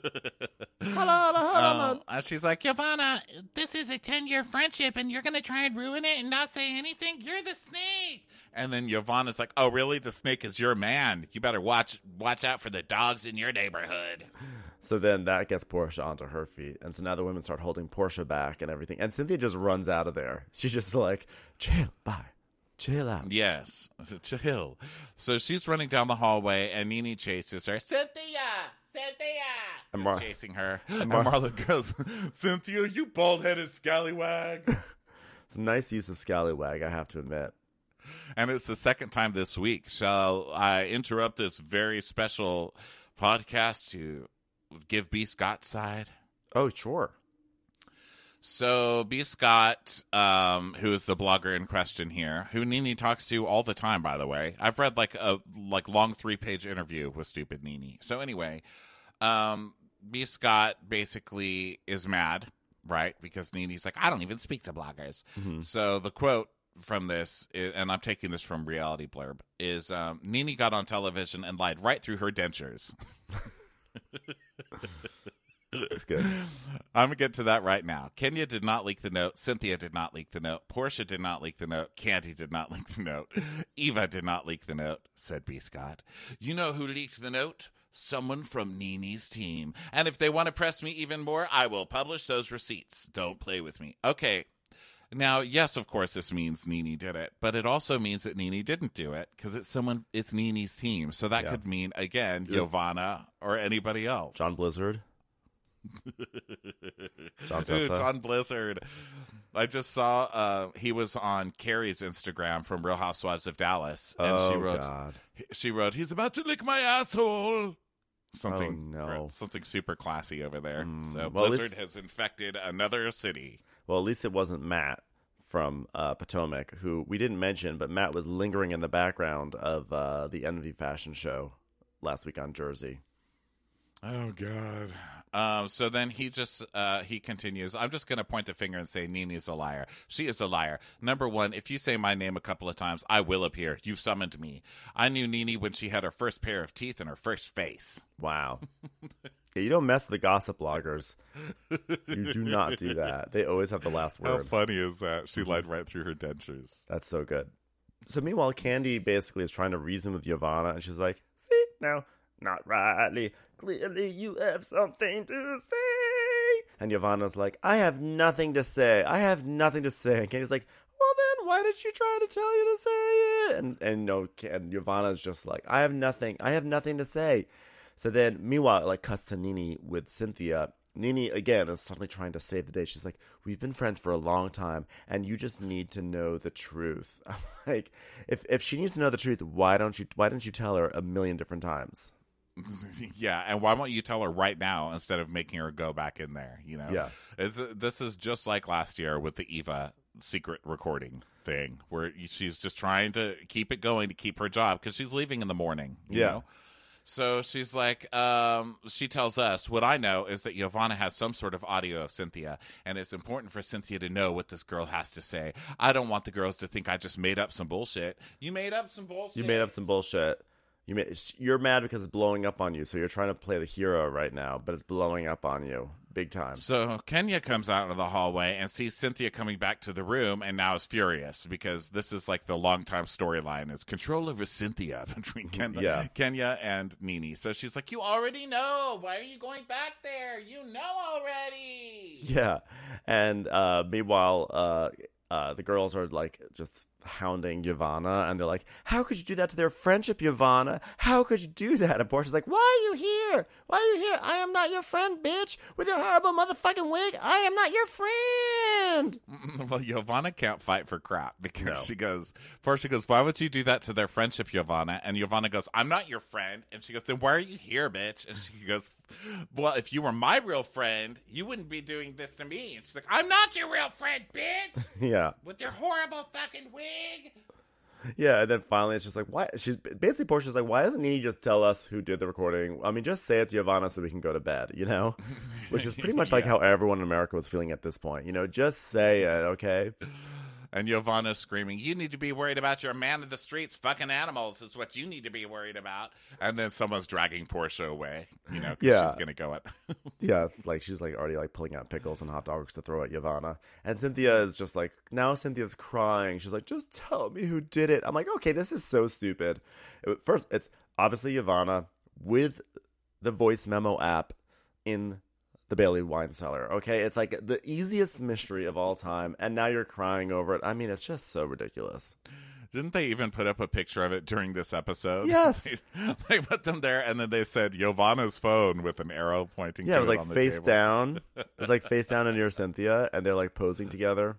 Holla holla holla Um, mode. and she's like, Yovanna, this is a ten-year friendship, and you're going to try and ruin it and not say anything? You're the snake. and then Yovanna's like, "Oh, really? The snake is your man. You better watch watch out for the dogs in your neighborhood." So then that gets Portia onto her feet. And so now the women start holding Portia back and everything. And Cynthia just runs out of there. She's just like, jail, bye. Chill out. Yes, chill. So she's running down the hallway, and Nene chases her. Cynthia! Cynthia! And Mar- chasing her. And, And, Mar- Marla goes, Cynthia, you bald-headed scallywag. It's a nice use of scallywag, I have to admit. And it's the second time this week. Shall I interrupt this very special podcast to give B. Scott's side? Oh, sure. So B. Scott, um, who is the blogger in question here, who Nene talks to all the time, by the way. I've read like a like long three-page interview with Stupid Nene. So anyway, um, B. Scott basically is mad, right? Because Nene's like, I don't even speak to bloggers. Mm-hmm. So the quote from this, is, and I'm taking this from Reality Blurb, is um, Nene got on television and lied right through her dentures. That's good. I'm going to get to that right now. Kenya did not leak the note. Cynthia did not leak the note. Portia did not leak the note. Candy did not leak the note. Eva did not leak the note, said B. Scott. You know who leaked the note? Someone from Nene's team. And if they want to press me even more, I will publish those receipts. Don't play with me. Okay. Now, yes, of course, this means Nene did it, but it also means that Nene didn't do it because it's someone. It's Nene's team, so that Yeah. could mean again It was- Giovanna or anybody else. John Blizzard. John Dude, Sessa. John Blizzard. I just saw uh, he was on Carrie's Instagram from Real Housewives of Dallas, and Oh, she wrote, God. she wrote, he's about to lick my asshole. Something, Oh, no. something super classy over there. Mm, so well, at Blizzard least- has infected another city. Well, at least it wasn't Matt from uh, Potomac, who we didn't mention, but Matt was lingering in the background of uh, the Envy fashion show last week on Jersey. Oh, God. Um, so then he just, uh, he continues, I'm just going to point the finger and say Nene's a liar. She is a liar. Number one, if you say my name a couple of times, I will appear. You've summoned me. I knew Nene when she had her first pair of teeth and her first face. Wow. Yeah, you don't mess with the gossip bloggers. You do not do that. They always have the last How word. funny is that? She lied right through her dentures. That's so good. So meanwhile, Candy basically is trying to reason with Giovanna, and she's like, see, now, not rightly. Clearly you have something to say. And Giovanna's like, I have nothing to say. I have nothing to say. And Candy's like, well then, why did she try to tell you to say it? And, and, no, and Giovanna's just like, I have nothing. I have nothing to say. So then, meanwhile, it like cuts to Nene with Cynthia. Nene, again, is suddenly trying to save the day. She's like, we've been friends for a long time, and you just need to know the truth. I'm like, if if she needs to know the truth, why don't you why didn't you tell her a million different times? Yeah, and why won't you tell her right now instead of making her go back in there, you know? Yeah. It's, this is just like last year with the Eva secret recording thing, where she's just trying to keep it going to keep her job because she's leaving in the morning, you Yeah. know? So she's like, um, she tells us, what I know is that Giovanna has some sort of audio of Cynthia, and it's important for Cynthia to know what this girl has to say. I don't want the girls to think I just made up some bullshit. You made up some bullshit. You made up some bullshit. You made, you're mad because it's blowing up on you, so you're trying to play the hero right now, but it's blowing up on you big time. So Kenya comes out of the hallway and sees Cynthia coming back to the room and now is furious because this is like the long-time storyline is control over Cynthia between Kenya, Yeah. Kenya and Nene. So she's like, you already know. Why are you going back there? You know already. Yeah, and uh, meanwhile, uh, uh, the girls are like just hounding Giovanna, and they're like, how could you do that to their friendship, Giovanna? How could you do that? And Portia's like, why are you here? Why are you here? I am not your friend, bitch. With your horrible motherfucking wig, I am not your friend. Well, Giovanna can't fight for crap because No. she goes, Portia goes, why would you do that to their friendship, Giovanna? And Giovanna goes, I'm not your friend. And she goes, then why are you here, bitch? And she goes, well, if you were my real friend, you wouldn't be doing this to me. And she's like, I'm not your real friend, bitch. Yeah. With your horrible fucking wig. Yeah, and then finally it's just like, why? She's basically Portia's like, why doesn't Nene just tell us who did the recording? I mean, just say it's Giovanna so we can go to bed, you know? Which is pretty much like Yeah. how everyone in America was feeling at this point. You know, just say it, okay? And Giovanna's screaming, you need to be worried about your man of the streets. Fucking animals is what you need to be worried about. And then someone's dragging Portia away, you know, 'cause Yeah. she's going to go at. Yeah, like she's like already like pulling out pickles and hot dogs to throw at Giovanna. And Cynthia is just like, now Cynthia's crying. She's like, just tell me who did it. I'm like, okay, this is so stupid. It- first, it's obviously Giovanna with the voice memo app in the Bailey wine cellar. Okay, it's like the easiest mystery of all time, and now you're crying over it. I mean, it's just so ridiculous. Didn't they even put up a picture of it during this episode? Yes. they, they put them there, and then they said Yovanna's phone with an arrow pointing Yeah, to it was it like on the face table. down. It was like face down and near Cynthia, and they're like posing together.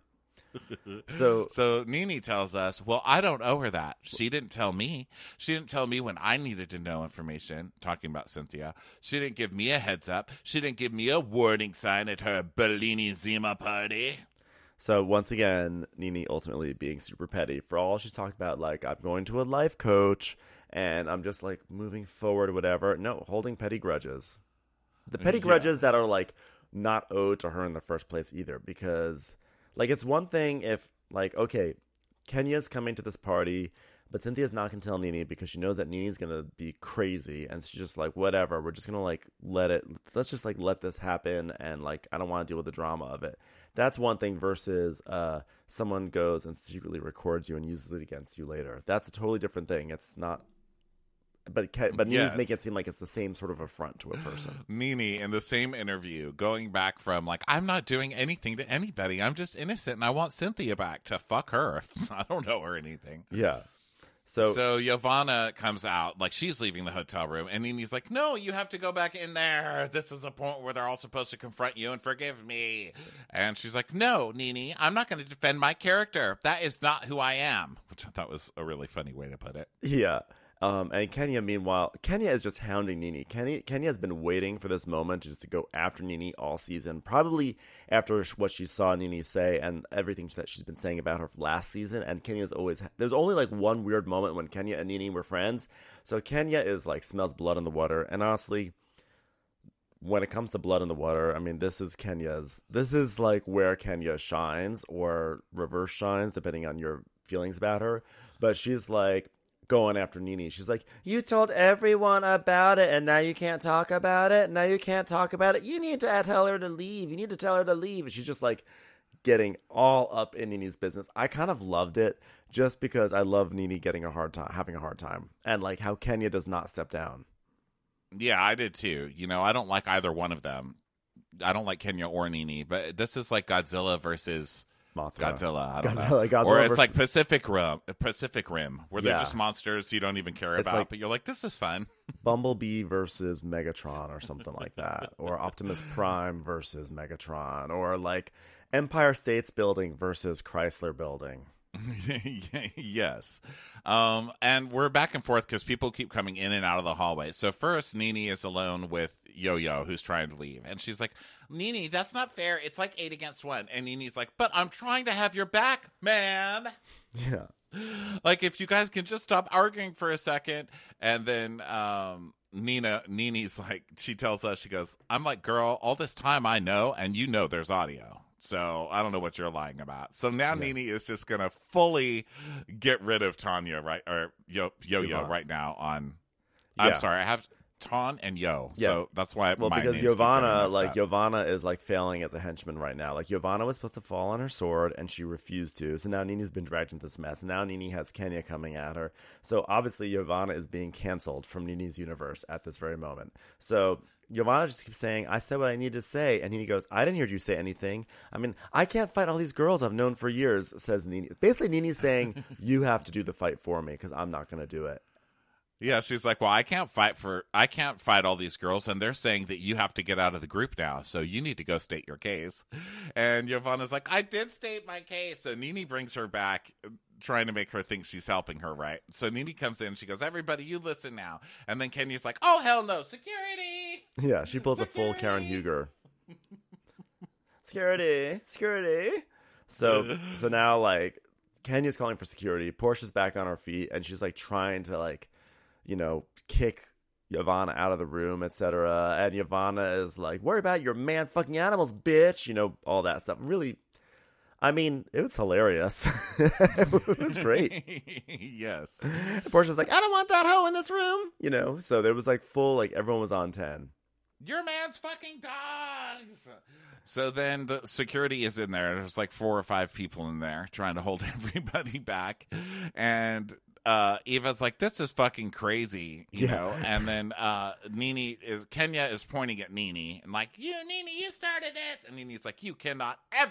So, so Nene tells us, well, I don't owe her that. She didn't tell me. She didn't tell me when I needed to know information, talking about Cynthia. She didn't give me a heads up. She didn't give me a warning sign at her Bellini Zima party. So once again, Nene ultimately being super petty. For all she's talked about, like, I'm going to a life coach, and I'm just, like, moving forward or whatever. No, holding petty grudges. The petty Yeah. grudges that are, like, not owed to her in the first place either, because... Like, it's one thing if, like, okay, Kenya's coming to this party, but Cynthia's not going to tell Nene because she knows that Nene's going to be crazy. And she's just like, whatever, we're just going to, like, let it, let's just, like, let this happen. And, like, I don't want to deal with the drama of it. That's one thing versus uh, someone goes and secretly records you and uses it against you later. That's a totally different thing. It's not. But but Nene's Yes. making it seem like it's the same sort of affront to a person. Nene, in the same interview, going back from, like, I'm not doing anything to anybody. I'm just innocent, and I want Cynthia back to fuck her if I don't know her anything. Yeah. So, so Yovanna comes out, like, she's leaving the hotel room, and Nene's like, no, you have to go back in there. This is a point where they're all supposed to confront you and forgive me. And she's like, no, Nene, I'm not going to defend my character. That is not who I am, which I thought was a really funny way to put it. Yeah. Um, and Kenya, meanwhile, Kenya is just hounding Nene. Kenya, Kenya has been waiting for this moment just to go after Nene all season, probably after what she saw Nene say and everything that she's been saying about her last season. And Kenya's always, there's only like one weird moment when Kenya and Nene were friends. So Kenya is like, smells blood in the water. And honestly, when it comes to blood in the water, I mean, this is Kenya's, this is like where Kenya shines or reverse shines, depending on your feelings about her. But she's like, going after Nene. She's like, you told everyone about it and now you can't talk about it. Now you can't talk about it. You need to tell her to leave. You need to tell her to leave. And she's just like getting all up in Nene's business. I kind of loved it just because I love Nene getting a hard time, having a hard time. And like how Kenya does not step down. Yeah, I did too. You know, I don't like either one of them. I don't like Kenya or Nene, but this is like Godzilla versus Mothra. Godzilla, I don't Godzilla, know. Godzilla or it's versus... like Pacific Rim, Pacific Rim, where they're Yeah. just monsters you don't even care It's about, like- but you're like, this is fun. Bumblebee versus Megatron or something like that. Or Optimus Prime versus Megatron. Or like Empire States Building versus Chrysler Building. Yes. Um, and we're back and forth because people keep coming in and out of the hallway. So first, Nene is alone with Yo-Yo, who's trying to leave. And she's like, Nene, that's not fair. It's like eight against one. And Nene's like, but I'm trying to have your back, man. Yeah. Like, if you guys can just stop arguing for a second. And then um, Nina, Nene's like, she tells us, she goes, I'm like, girl, all this time I know, and you know there's audio. So I don't know what you're lying about. So now Yeah. Nene is just going to fully get rid of Tanya, right? Or Yo Yo Yo Yvonne. right now on. Yeah. I'm sorry, I have Ton and Yo. Yeah. So that's why Well, my because names keep getting Yovanna, messed like up. Yovanna is like failing as a henchman right now. Like Yovanna was supposed to fall on her sword and she refused to. So now Nene's been dragged into this mess. And now Nene has Kenya coming at her. So obviously Yovanna is being canceled from Nene's universe at this very moment. So Yovanna just keeps saying, I said what I needed to say. And Nene goes, I didn't hear you say anything. I mean, I can't fight all these girls I've known for years, says Nene. Basically, Nene's saying, you have to do the fight for me because I'm not going to do it. Yeah, she's like, well, I can't fight for, I can't fight all these girls, and they're saying that you have to get out of the group now, so you need to go state your case. And Yovanna's like, I did state my case. So Nene brings her back, trying to make her think she's helping her, right? So Nene comes in, and she goes, everybody, you listen now. And then Kenya's like, oh, hell no, security! Yeah, she pulls a full Karen Huger. Security, security. So, so now, like, Kenya's calling for security. Portia's back on her feet, and she's, like, trying to, like, you know, kick Yovanna out of the room, et cetera. And Yovanna is like, worry about your man fucking animals, bitch. You know, all that stuff. Really, I mean, it was hilarious. It was great. Yes. And Portia's like, I don't want that hoe in this room. You know, so there was like full, like everyone was on ten. Your man's fucking dogs. So then the security is in there. There's like four or five people in there trying to hold everybody back. And uh, Eva's like, this is fucking crazy, you Yeah. know? And then uh, Nene is, Kenya is pointing at Nene and like, you, Nene, you started this. And Nene's like, you cannot ever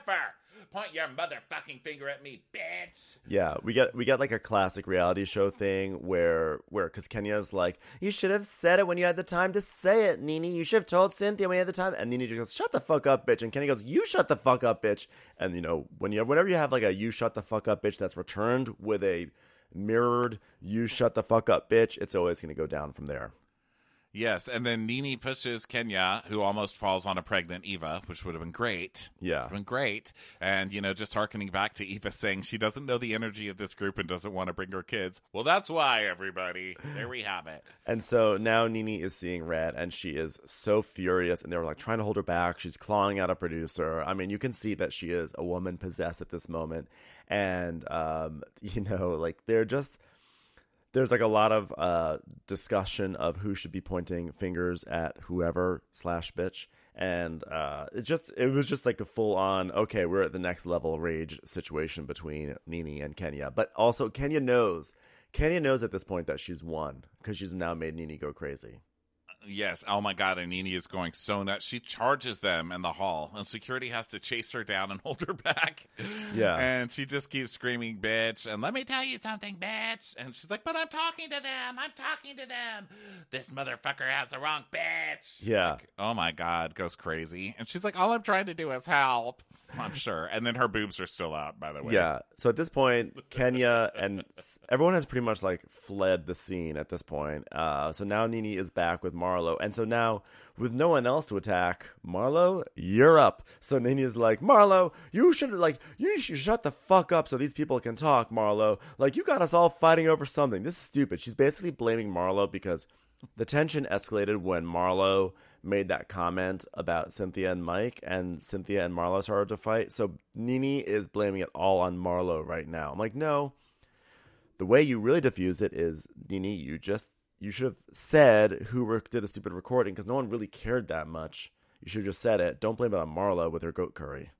Point your motherfucking finger at me, bitch. Yeah, we get we get like a classic reality show thing where where because Kenya's like, you should have said it when you had the time to say it, Nene. You should have told Cynthia when you had the time. And Nene just goes, shut the fuck up, bitch. And Kenya goes, you shut the fuck up, bitch. And you know, when you whenever you have like a you shut the fuck up, bitch that's returned with a mirrored you shut the fuck up, bitch, it's always gonna go down from there. Yes, and then Nene pushes Kenya, who almost falls on a pregnant Eva, which would have been great. Yeah. Would have been great. And, you know, just hearkening back to Eva saying she doesn't know the energy of this group and doesn't want to bring her kids. Well, that's why, everybody. There we have it. And so now Nene is seeing red, and she is so furious, and they're like trying to hold her back. She's clawing at a producer. I mean, you can see that she is a woman possessed at this moment. And, um, you know, like they're just... There's like a lot of uh, discussion of who should be pointing fingers at whoever slash bitch. And uh, it just it was just like a full on, okay, we're at the next level rage situation between Nene and Kenya. But also Kenya knows. Kenya knows at this point that she's won because she's now made Nene go crazy. Yes. Oh, my God. And Nene is going so nuts. She charges them in the hall, and security has to chase her down and hold her back. Yeah. And she just keeps screaming, bitch. And let me tell you something, bitch. And she's like, but I'm talking to them. I'm talking to them. This motherfucker has the wrong bitch. Yeah. Like, oh, my God. Goes crazy. And she's like, all I'm trying to do is help. I'm sure. And then her boobs are still out, by the way. Yeah. So at this point, Kenya and everyone has pretty much like fled the scene at this point. Uh, so now Nene is back with Marlo. And so now with no one else to attack, Marlo, you're up. So Nene is like, Marlo, you should like, you should shut the fuck up so these people can talk, Marlo. Like, you got us all fighting over something. This is stupid. She's basically blaming Marlo because the tension escalated when Marlo made that comment about Cynthia and Mike, and Cynthia and Marlo started to fight. So Nene is blaming it all on Marlo right now. I'm like, no. The way you really diffuse it is, Nene, you just you should have said who rec- did the stupid recording because no one really cared that much. You should have just said it. Don't blame it on Marlo with her goat curry.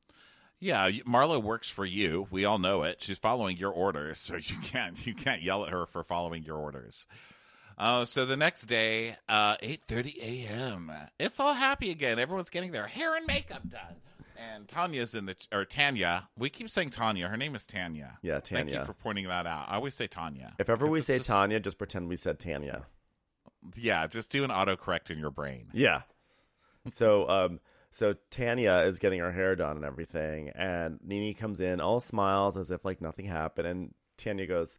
Yeah, Marlo works for you. We all know it. She's following your orders, so you can't you can't yell at her for following your orders. Uh, so the next day, uh, eight thirty a.m., it's all happy again. Everyone's getting their hair and makeup done. And Tanya's in the, or Tanya. We keep saying Tanya. Her name is Tanya. Yeah, Tanya. Thank you for pointing that out. I always say Tanya. If ever we say just, Tanya, just pretend we said Tanya. Yeah, just do an autocorrect in your brain. Yeah. So, um, so Tanya is getting her hair done and everything. And Nene comes in, all smiles as if like nothing happened. And Tanya goes,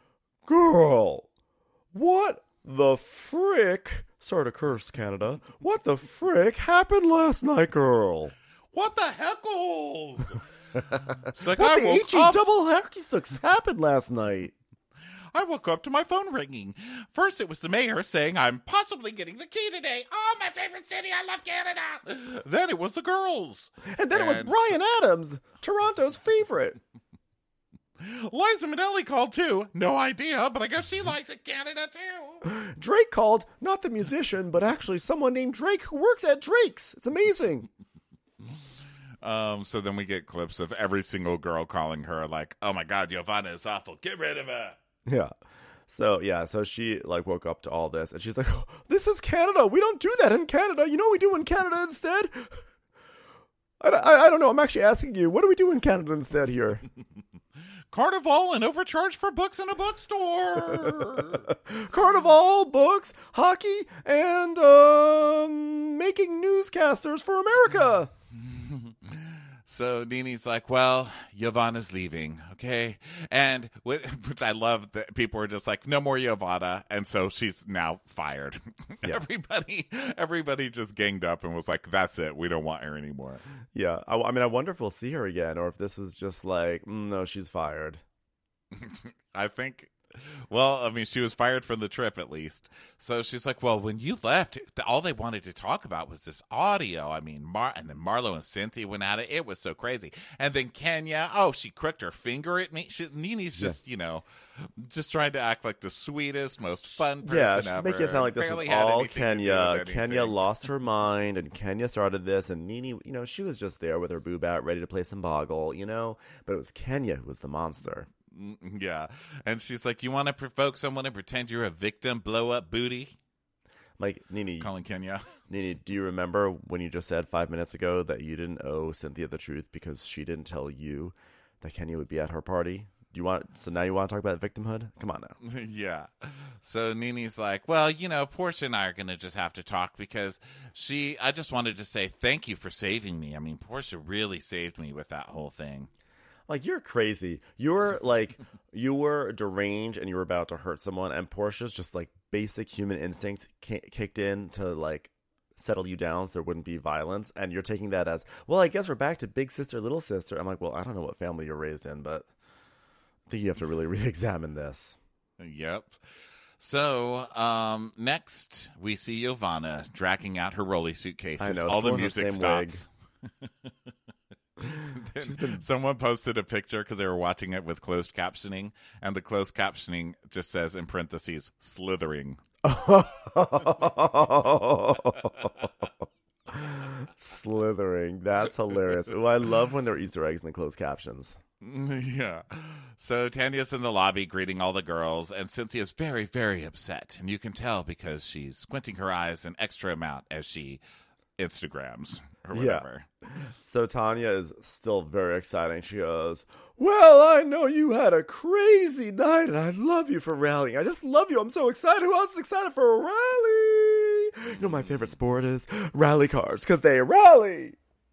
girl, what the frick? Sorry to curse, Canada. What the frick happened last night, girl? What the heckles? It's like, what I the woke H E up. double heckles happened last night? I woke up to my phone ringing. First, it was the mayor saying I'm possibly getting the key today. Oh, my favorite city. I love Canada. Then it was the girls. And then and it was Bryan Adams, Toronto's favorite. Liza Minnelli called too. No idea, but I guess she likes it, Canada too. Drake called, not the musician, but actually someone named Drake who works at Drake's. It's amazing. Um, so then we get clips of every single girl calling her like, oh my God, Giovanna is awful. Get rid of her. Yeah. So, yeah, so she, like, woke up to all this, and she's like, oh, this is Canada. We don't do that in Canada. You know what we do in Canada instead? I, I, I don't know. I'm actually asking you, what do we do in Canada instead here? Carnival and overcharge for books in a bookstore. Carnival, books, hockey, and um, making newscasters for America. So Nene's like, well, Giovanna's leaving, okay? And which I love that people are just like, no more Giovanna. And so she's now fired. Yeah. everybody everybody just ganged up and was like, that's it. We don't want her anymore. Yeah. I, I mean, I wonder if we'll see her again or if this was just like, mm, no, she's fired. I think... Well, I mean, she was fired from the trip at least. So she's like, well, when you left, all they wanted to talk about was this audio. I mean, Mar- and then Marlo and Cynthia went at it. It was so crazy. And then Kenya, oh, she crooked her finger at me. She, Nene's just, yeah. you know, just trying to act like the sweetest, most fun person yeah, she's ever. making it sound like this Barely was all Kenya. Kenya lost her mind, and Kenya started this, and Nene, you know, she was just there with her boob out, ready to play some boggle, you know? But it was Kenya who was the monster. Yeah. And she's like, you want to provoke someone and pretend you're a victim, blow up booty? Like, Nini, calling Kenya. Nini, do you remember when you just said five minutes ago that you didn't owe Cynthia the truth because she didn't tell you that Kenya would be at her party? Do you want? So now you want to talk about victimhood? Come on now. Yeah. So Nini's like, well, you know, Portia and I are going to just have to talk because she, I just wanted to say thank you for saving me. I mean, Portia really saved me with that whole thing. Like, you're crazy. You were like, you were deranged and you were about to hurt someone, and Portia's just like basic human instincts ki- kicked in to like settle you down so there wouldn't be violence. And you're taking that as, well, I guess we're back to big sister, little sister. I'm like, well, I don't know what family you're raised in, but I think you have to really re-examine this. Yep. So um, next we see Yovana dragging out her rolly suitcases. I know, all the still in her music same stops. She's been... Someone posted a picture because they were watching it with closed captioning, and the closed captioning just says in parentheses, slithering. Slithering. That's hilarious. Ooh, I love when there are Easter eggs in the closed captions. Yeah. So Tanya's in the lobby greeting all the girls, and Cynthia's very, very upset. And you can tell because she's squinting her eyes an extra amount as she Instagrams or whatever. Yeah. So Tanya is still very exciting. She goes, well, I know you had a crazy night, and I love you for rallying. I just love you. I'm so excited. Who else is excited for a rally? You know, my favorite sport is rally cars because they rally.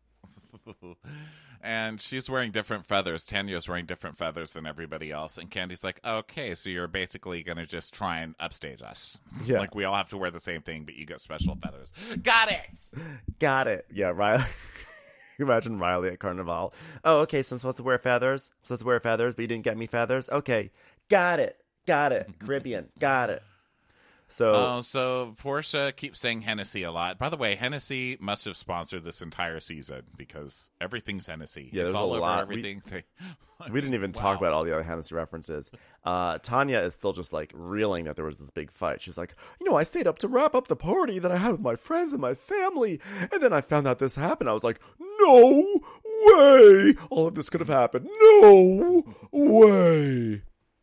And she's wearing different feathers. Tanya's wearing different feathers than everybody else. And Candy's like, okay, so you're basically going to just try and upstage us. Yeah. Like, we all have to wear the same thing, but you got special feathers. Got it! Got it. Yeah, Riley. Imagine Riley at Carnival. Oh, okay, so I'm supposed to wear feathers? I'm supposed to wear feathers, but you didn't get me feathers? Okay, got it. Got it. Caribbean. Got it. So, oh, so Portia keeps saying Hennessy a lot. By the way, Hennessy must have sponsored this entire season because everything's Hennessy. Yeah, it's there's all a over lot. everything. We, they, we didn't even wow. talk about all the other Hennessy references. Uh, Tanya is still just like reeling that there was this big fight. She's like, you know, I stayed up to wrap up the party that I had with my friends and my family, and then I found out this happened. I was like, no way! All of this could have happened. No way!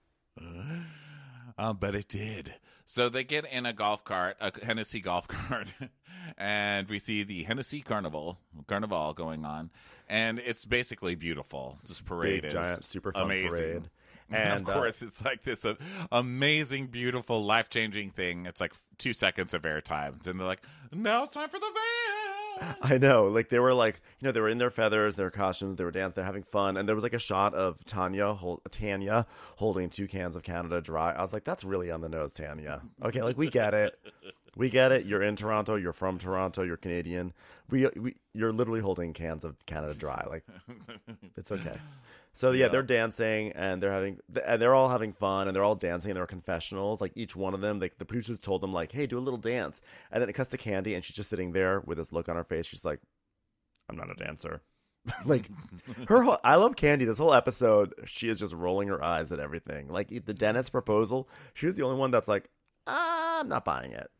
Uh, but it did. So they get in a golf cart, a Hennessy golf cart, and we see the Hennessy Carnival, Carnival going on, and it's basically beautiful. This parade big, is giant, super fun amazing. Parade. And, And of course, uh, it's like this uh, amazing, beautiful, life-changing thing. It's like two seconds of airtime. Then they're like, now it's time for the van! I know. Like, they were like, you know, they were in their feathers, their costumes, they were dancing, they're having fun. And there was like a shot of Tanya, hold, Tanya holding two cans of Canada Dry. I was like, that's really on the nose, Tanya. Okay, like, we get it. We get it. You're in Toronto. You're from Toronto. You're Canadian. We, we You're literally holding cans of Canada Dry. Like, it's okay. So yeah, Yeah. they're dancing and they're having, and they're all having fun and they're all dancing and there are confessionals. Like each one of them, like the producers told them, like, "Hey, do a little dance." And then it cuts to Candy and she's just sitting there with this look on her face. She's like, "I'm not a dancer." Like her whole, I love Candy. This whole episode, she is just rolling her eyes at everything. Like the dentist proposal, she was the only one that's like, I'm not buying it.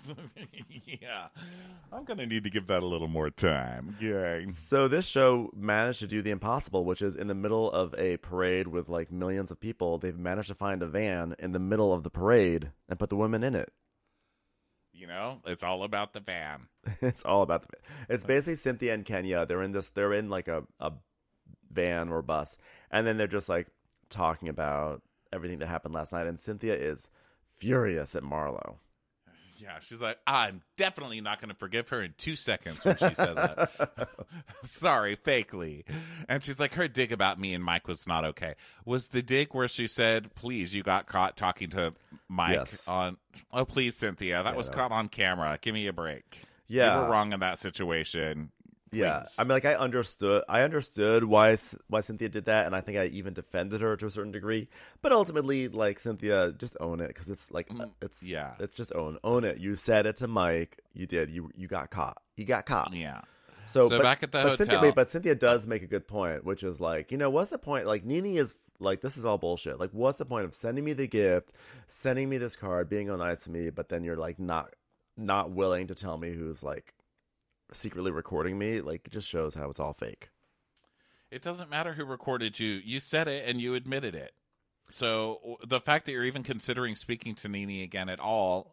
Yeah. I'm going to need to give that a little more time. Yeah. So this show managed to do the impossible, which is in the middle of a parade with like millions of people, they've managed to find a van in the middle of the parade and put the women in it. You know, it's all about the van. It's all about the It's basically Cynthia and Kenya. They're in this, they're in like a, a van or bus. And then they're just like talking about everything that happened last night. And Cynthia is furious at Marlo. Yeah, she's like, I'm definitely not going to forgive her in two seconds when she says that. Sorry, fakely. And she's like, her dig about me and Mike was not okay. Was the dig where she said, please, you got caught talking to Mike Yes. on, oh, please, Cynthia, that Yeah, was no. caught on camera. Give me a break. Yeah. You were wrong in that situation. Yeah, Please. I mean, like I understood, I understood why why Cynthia did that, and I think I even defended her to a certain degree. But ultimately, like Cynthia, just own it because it's like it's yeah, it's just own own it. You said it to Mike, you did, you you got caught, you got caught. Yeah. So, So but, back at the but hotel- Cynthia, wait, but Cynthia does make a good point, which is like, you know, what's the point? Like Nini is like, this is all bullshit. Like, what's the point of sending me the gift, sending me this card, being all nice to me, but then you're like not not willing to tell me who's like secretly recording me? Like, it just shows how it's all fake. It doesn't matter who recorded you. You said it and you admitted it. So the fact that you're even considering speaking to Nini again at all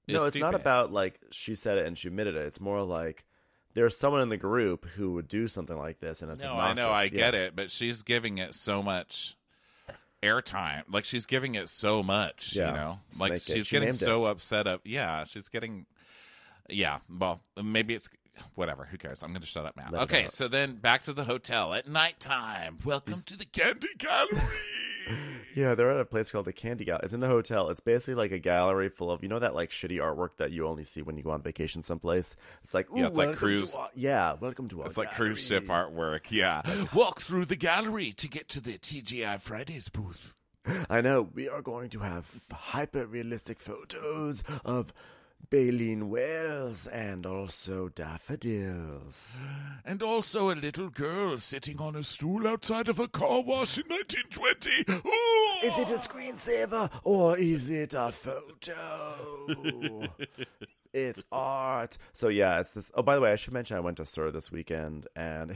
No, is it's not stupid. about like she said it and she admitted it. It's more like there's someone in the group who would do something like this, and it's No, obnoxious. I know, I Yeah. get it, but she's giving it so much airtime. Like she's giving it so much, Yeah. you know. Like Snake it. she's She getting named so upset up. Yeah, she's getting. Yeah, well, maybe it's whatever. Who cares? I'm going to shut up now. Let it Okay, out. so then back to the hotel at nighttime. Welcome to the Candy Gallery. Yeah, they're at a place called the Candy Gallery. It's in the hotel. It's basically like a gallery full of, you know, that like shitty artwork that you only see when you go on vacation someplace. It's like, ooh, Yeah, it's like welcome cruise- To our, yeah, welcome to our It's like gallery. cruise ship artwork. Yeah, walk through the gallery to get to the T G I Fridays booth. I know. We are going to have hyper realistic photos of baleen whales and also daffodils. And also a little girl sitting on a stool outside of a car wash in nineteen twenty. Ooh! Is it a screensaver or is it a photo? It's art. So yeah, it's this. Oh, by the way, I should mention I went to Sur this weekend, and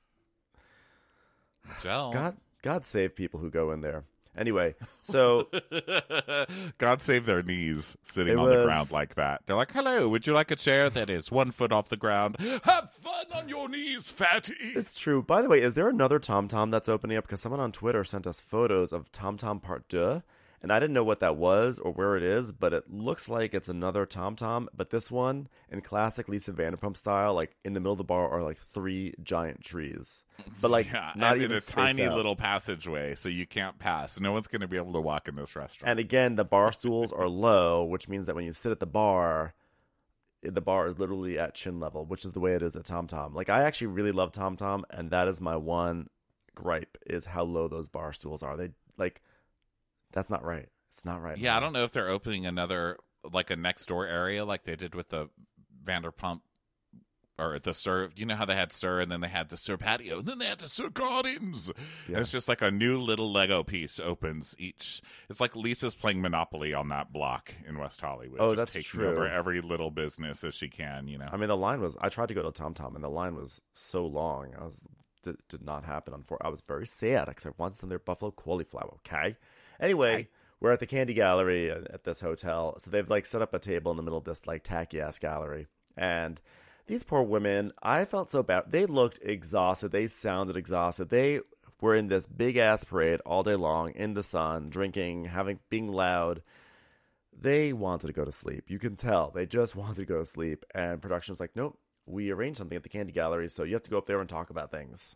Gel. God, God save people who go in there. Anyway, so God save their knees sitting It on the was- ground like that. They're like, hello, would you like a chair that is one foot off the ground? Have fun on your knees, fatty. it's true. By the way, is there another TomTom that's opening up? Because someone on Twitter sent us photos of TomTom Part Deux, and I didn't know what that was or where it is, but it looks like it's another TomTom. But this one, in classic Lisa Vanderpump style, like in the middle of the bar are like three giant trees, but like Yeah, not and even in a spaced tiny out. little passageway, so you can't pass. No one's going to be able to walk in this restaurant. And again, the bar stools are low, which means that when you sit at the bar, the bar is literally at chin level, which is the way it is at TomTom. Like, I actually really love TomTom, and that is my one gripe, is how low those bar stools are. They, like, that's not right. It's not right. Yeah, I don't know if they're opening another, like a next door area like they did with the Vanderpump or the Sir. You know how they had Sir and then they had the Sir patio and then they had the Sir Gardens. Yeah. And it's just like a new little Lego piece opens each. It's like Lisa's playing Monopoly on that block in West Hollywood. Oh, just that's taking true. over every little business as she can, you know. I mean, the line was, I tried to go to TomTom, and the line was so long. I was, did, did not happen. Unfor- I was very sad because I wanted some of their buffalo cauliflower, okay? Anyway. Okay. We're at the Candy Gallery at at this hotel. So they've like set up a table in the middle of this like tacky ass gallery. And these poor women, I felt so bad. They looked exhausted. They sounded exhausted. They were in this big ass parade all day long in the sun, drinking, having being loud. They wanted to go to sleep. You can tell. They just wanted to go to sleep. And production was like, nope, we arranged something at the Candy Gallery, so you have to go up there and talk about things.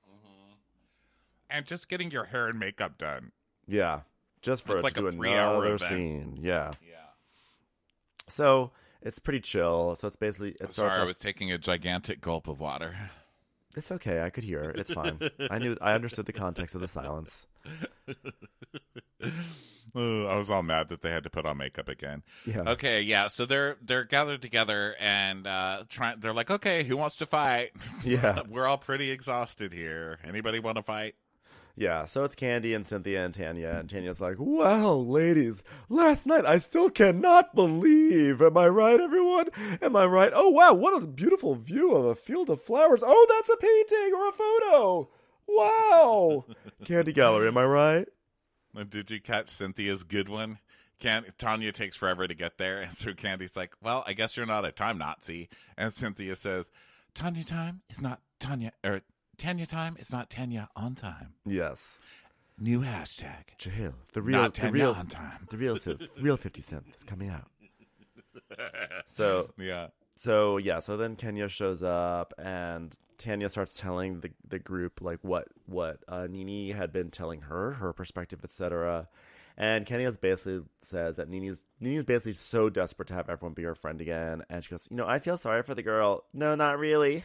And just getting your hair and makeup done. Yeah. Just for It's it like to a do three-hour another event. scene. Yeah. Yeah. So it's pretty chill. So it's basically it I'm starts. sorry, I off- was taking a gigantic gulp of water. It's okay. I could hear it. It's fine. I knew. I understood the context of the silence. Oh, I was all mad that they had to put on makeup again. Yeah. Okay, yeah. So they're they're gathered together and uh, trying. They're like, okay, who wants to fight? Yeah. We're all pretty exhausted here. Anybody want to fight? Yeah. So it's Candy and Cynthia and Tanya, and Tanya's like, "Wow, ladies, last night I still cannot believe. Am I right, everyone? Am I right? Oh wow, what a beautiful view of a field of flowers. Oh, that's a painting or a photo. Wow, Candy Gallery. Am I right? Did you catch Cynthia's good one? Can Tanya takes forever to get there, and so Candy's like, "Well, I guess you're not a time Nazi." And Cynthia says, "Tanya time is not Tanya, or Tanya time is not Tanya on time." Yes. New hashtag. Chill. The real, Not the Tanya real, on time. the real, the real Fifty Cent is coming out. So Yeah. So yeah, so then Kenya shows up and Tanya starts telling the the group like what what uh, Nini had been telling her, her perspective, et cetera. And Kenya's basically says that Nini's Nini's basically so desperate to have everyone be her friend again, and she goes, you know, I feel sorry for the girl. No, not really.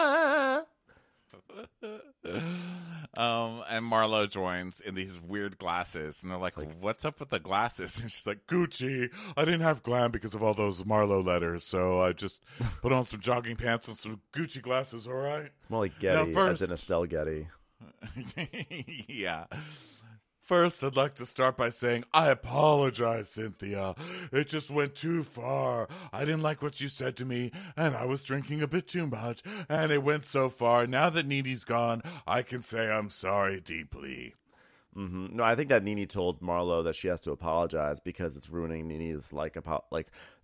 Um, and Marlo joins in these weird glasses, and they're like, "What's up with the glasses?" And she's like, "Gucci, I didn't have glam because of all those Marlo letters, so I just put on some jogging pants and some Gucci glasses. All right." It's more like Now Getty, first- as in Estelle Getty. Yeah. First, I'd like to start by saying I apologize, Cynthia. It just went too far. I didn't like what you said to me, and I was drinking a bit too much, and it went so far. Now that Nini's gone, I can say I'm sorry deeply. Mm-hmm. No, I think that Nini told Marlo that she has to apologize because it's ruining Nini's like apo- like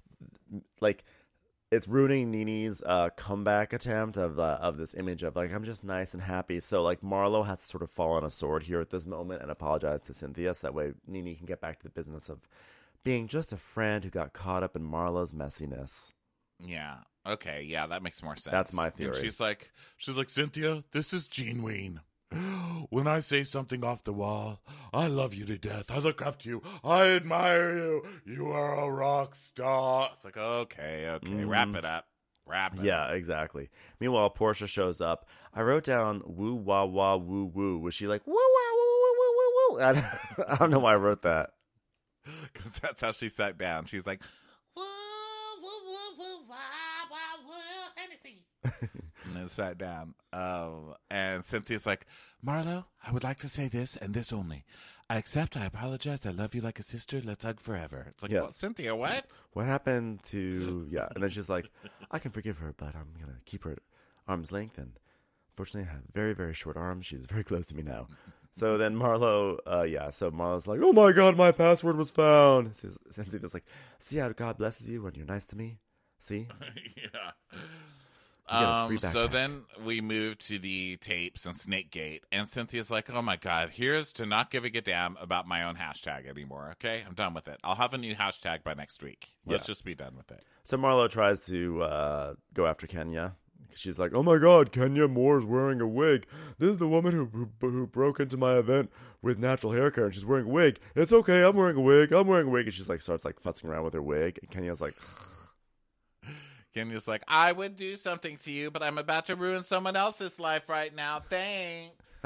like it's ruining Nini's uh, comeback attempt of uh, of this image of like I'm just nice and happy. So like Marlo has to sort of fall on a sword here at this moment and apologize to Cynthia, so that way Nini can get back to the business of being just a friend who got caught up in Marlo's messiness. Yeah. Okay. Yeah, that makes more sense. That's my And theory. She's like, she's like, Cynthia, this is Gene Ween. When I say something off the wall, I love you to death. I look up to you. I admire you. You are a rock star. It's like, okay, okay, Mm. wrap it up. Wrap it Yeah, up. exactly. Meanwhile, Portia shows up. I wrote down woo wah wah woo woo. Was she like woo wah woo woo woo woo woo? I don't, I don't know why I wrote that. Because that's how she sat down. She's like, Woo, woo, woo, woo, wah, wah, woo, Hennessy. and then sat down. Um, and Cynthia's like, Marlo, I would like to say this and this only. I accept, I apologize, I love you like a sister, let's hug forever. It's like, Yes. well, Cynthia, what? What happened to yeah? And then she's like, I can forgive her, but I'm gonna keep her at arm's length. And fortunately, I have very very short arms. She's very close to me now. So then Marlo, uh, yeah. So Marlo's like, oh my god, my password was found. Cynthia's like, see how God blesses you when you're nice to me. See? Yeah. You get a free Um, so backpack. then we move to the tapes and Snakegate, and Cynthia's like, oh my God, here's to not giving a damn about my own hashtag anymore, okay? I'm done with it. I'll have a new hashtag by next week. Let's Yeah. just be done with it. So Marlo tries to uh, go after Kenya. She's like, oh my god, Kenya Moore's wearing a wig. This is the woman who, who who broke into my event with natural hair care, and she's wearing a wig. It's okay, I'm wearing a wig. I'm wearing a wig. And she's like, starts like futzing around with her wig. And Kenya's like, Kenya's like, I would do something to you, but I'm about to ruin someone else's life right now. Thanks.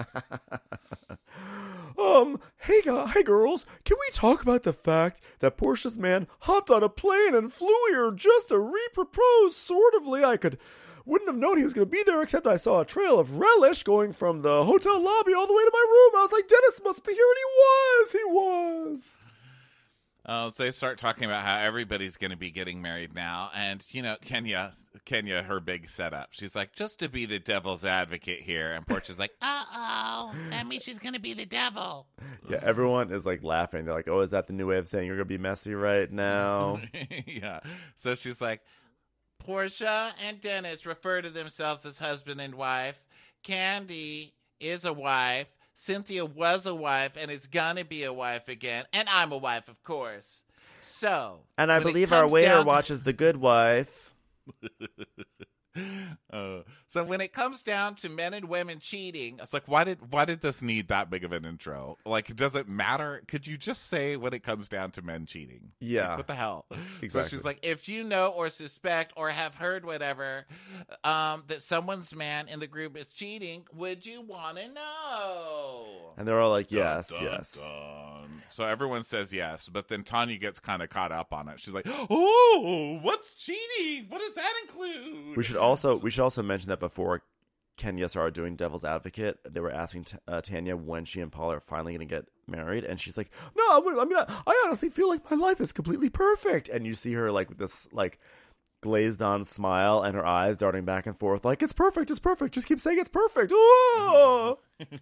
um, hey, guys, hey girls, can we talk about the fact that Portia's man hopped on a plane and flew here just to re-propose? Sort ofly, I could wouldn't have known he was going to be there, except I saw a trail of relish going from the hotel lobby all the way to my room. I was like, Dennis must be here, and he was. He was. Uh, so they start talking about how everybody's going to be getting married now. And, you know, Kenya, Kenya, her big setup. She's like, just to be the devil's advocate here. And Portia's like, Uh-oh, that means she's going to be the devil. Yeah, everyone is like laughing. They're like, oh, is that the new way of saying you're going to be messy right now? yeah. So she's like, Portia and Dennis refer to themselves as husband and wife. Candy is a wife. Cynthia was a wife and is gonna be a wife again. And I'm a wife, of course. So. And I when it believe our comes waiter down to- watches The Good Wife. Uh, so when it comes down to men and women cheating, it's like, why did why did this need that big of an intro? Like, does it matter? Could you just say when it comes down to men cheating? Yeah. Like, what the hell? Exactly. So she's like, if you know or suspect or have heard whatever um, that someone's man in the group is cheating, would you want to know? And they're all like, yes, Dun, yes. dun. So everyone says yes, but then Tanya gets kind of caught up on it. She's like, oh, what's cheating? What does that include? We should also we should also mention that before Kenya started doing Devil's Advocate, they were asking t- uh, Tanya when she and Paul are finally going to get married, and she's like, "No, I mean, I, I honestly feel like my life is completely perfect." And you see her like with this like glazed on smile and her eyes darting back and forth, like, "It's perfect, it's perfect. Just keep saying it's perfect." Oh!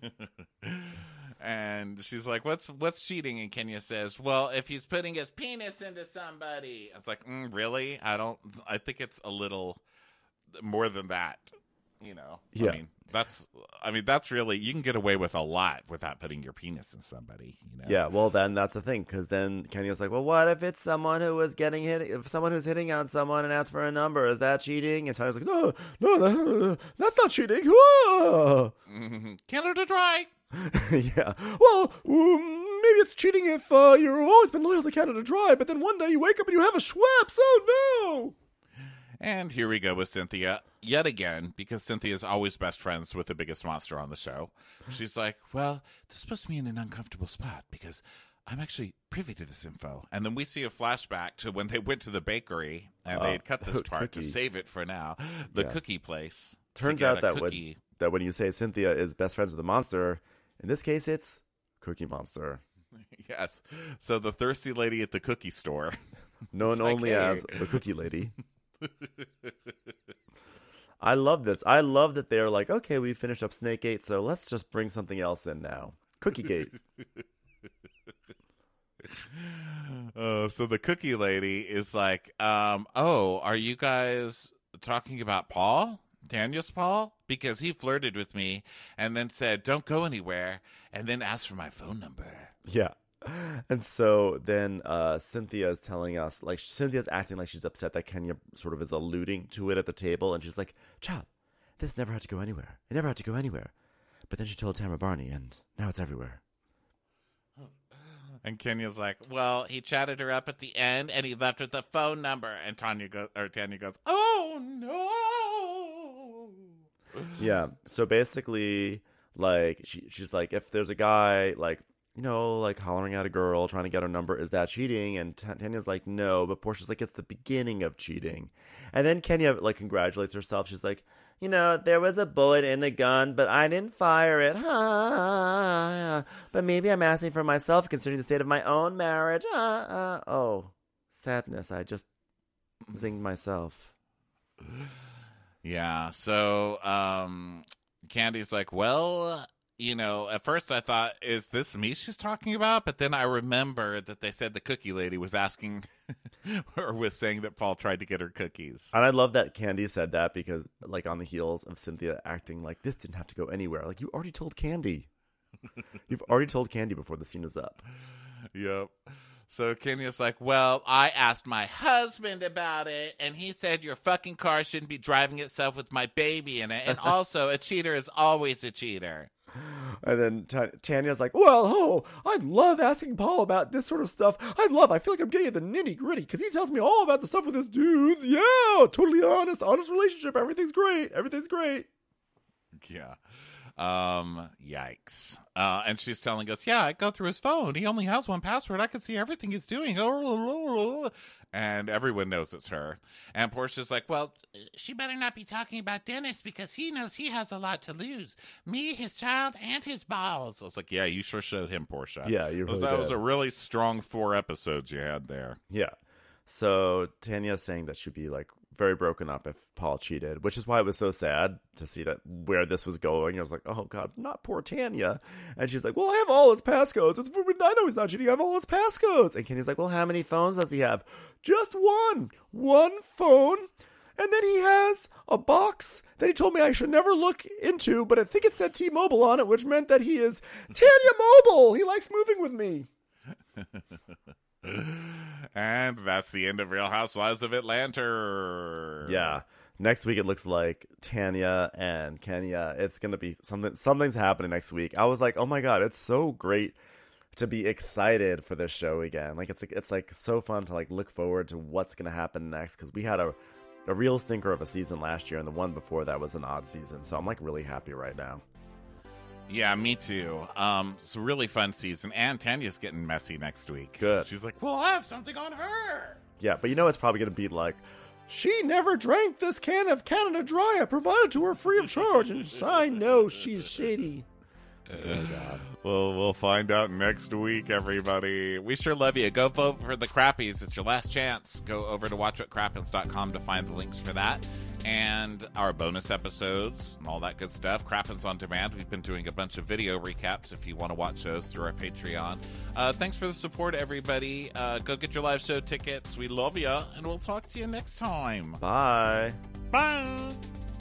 And she's like, "What's what's cheating?" And Kenya says, "Well, if he's putting his penis into somebody." I was like, mm, "Really? I don't. I think it's a little more than that." You know, Yeah. I mean, that's, I mean, that's really, you can get away with a lot without putting your penis in somebody, you know? Yeah, well, then that's the thing, because then Kenya's like, well, what if it's someone who was getting hit, if someone who's hitting on someone and asks for a number, is that cheating? And Tanya's like, no, no, no that's not cheating. Ah! Mm-hmm. Canada Dry. Yeah, well, um, maybe it's cheating if uh, you've always been loyal to Canada Dry, but then one day you wake up and you have a Schweppes. Oh, no. And here we go with Cynthia yet again, because Cynthia is always best friends with the biggest monster on the show. She's like, well, this puts me in an uncomfortable spot because I'm actually privy to this info. And then we see a flashback to when they went to the bakery and Uh, they had cut this oh, part to cookie. save it for now. The Yeah. cookie place. to Turns get out a that when, cookie. that when you say Cynthia is best friends with a monster, in this case, it's Cookie Monster. Yes. So the thirsty lady at the cookie store. Known It's like, only hey. as the Cookie Lady. I love this. I love that they're like, okay, we finished up Snakegate, so let's just bring something else in now. Cookie Gate. Uh, so the cookie lady is like, um, oh, are you guys talking about Paul? Tanya's Paul? Because he flirted with me and then said, don't go anywhere, and then asked for my phone number. Yeah. And so then uh, Cynthia is telling us, like, Cynthia's acting like she's upset that Kenya sort of is alluding to it at the table. And she's like, child, this never had to go anywhere. It never had to go anywhere. But then she told Tamara Barney, and now it's everywhere. And Kenya's like, well, he chatted her up at the end, and he left with the phone number. And Tanya goes, or Tanya goes, oh, no. Yeah. So basically, like, she, she's like, if there's a guy, like, you know, like hollering at a girl, trying to get her number, is that cheating? And Tanya's like, no. But Portia's like, it's the beginning of cheating. And then Kenya, like, congratulates herself. She's like, you know, there was a bullet in the gun, but I didn't fire it. Huh? But maybe I'm asking for myself, considering the state of my own marriage. Uh, uh. Oh, sadness. I just zinged myself. Yeah. So um, Candy's like, well... You know, at first I thought, is this me she's talking about? But then I remembered that they said the cookie lady was asking or was saying that Paul tried to get her cookies. And I love that Candy said that because, like, on the heels of Cynthia acting like this didn't have to go anywhere. Like, you already told Candy. You've already told Candy before the scene is up. Yep. So Kenya's like, well, I asked my husband about it, and he said your fucking car shouldn't be driving itself with my baby in it. And also, a cheater is always a cheater. And then T- Tanya's like, well, oh, I'd love asking Paul about this sort of stuff. I'd love, I feel like I'm getting at the nitty gritty because he tells me all about the stuff with his dudes. Yeah, totally honest, honest relationship. Everything's great. Everything's great. Yeah. Um, yikes. Uh, and she's telling us, yeah, I go through his phone. He only has one password. I can see everything he's doing. And everyone knows it's her. And Portia's like, well, she better not be talking about Dennis because he knows he has a lot to lose. Me, his child, and his balls. I was like, yeah, you sure showed him, Portia. Yeah, you really That did. was a really strong four episodes you had there. Yeah. So Tanya's saying that she'd be, like, very broken up if Paul cheated, which is why it was so sad to see that where this was going. I was like, oh, God, not poor Tanya. And she's like, well, I have all his passcodes. It's, I know he's not cheating. I have all his passcodes. And Kenny's like, well, how many phones does he have? Just one. One phone. And then he has a box that he told me I should never look into, but I think it said T-Mobile on it, which meant that he is Tanya Mobile. He likes moving with me. And that's the end of Real Housewives of Atlanta. Yeah. Next week it looks like Tanya and Kenya. It's gonna be something. Something's happening next week. I was like, oh my God, it's so great to be excited for this show again. Like it's it's like so fun to like look forward to what's gonna happen next because we had a a real stinker of a season last year and the one before that was an odd season. So I'm like really happy right now. Yeah, me too. Um, it's a really fun season, and Tanya's getting messy next week. Good. She's like, well, I have something on her. Yeah, but you know it's probably going to be like, she never drank this can of Canada Dry I provided to her free of charge, and I know she's shady. Oh, God. Well, we'll find out next week, everybody. We sure love you. Go vote for the Crappies. It's your last chance. Go over to watch what crappens dot com to find the links for that. And our bonus episodes and all that good stuff. Crappens on Demand. We've been doing a bunch of video recaps if you want to watch those through our Patreon. Uh, thanks for the support, everybody. Uh, go get your live show tickets. We love you, and we'll talk to you next time. Bye. Bye.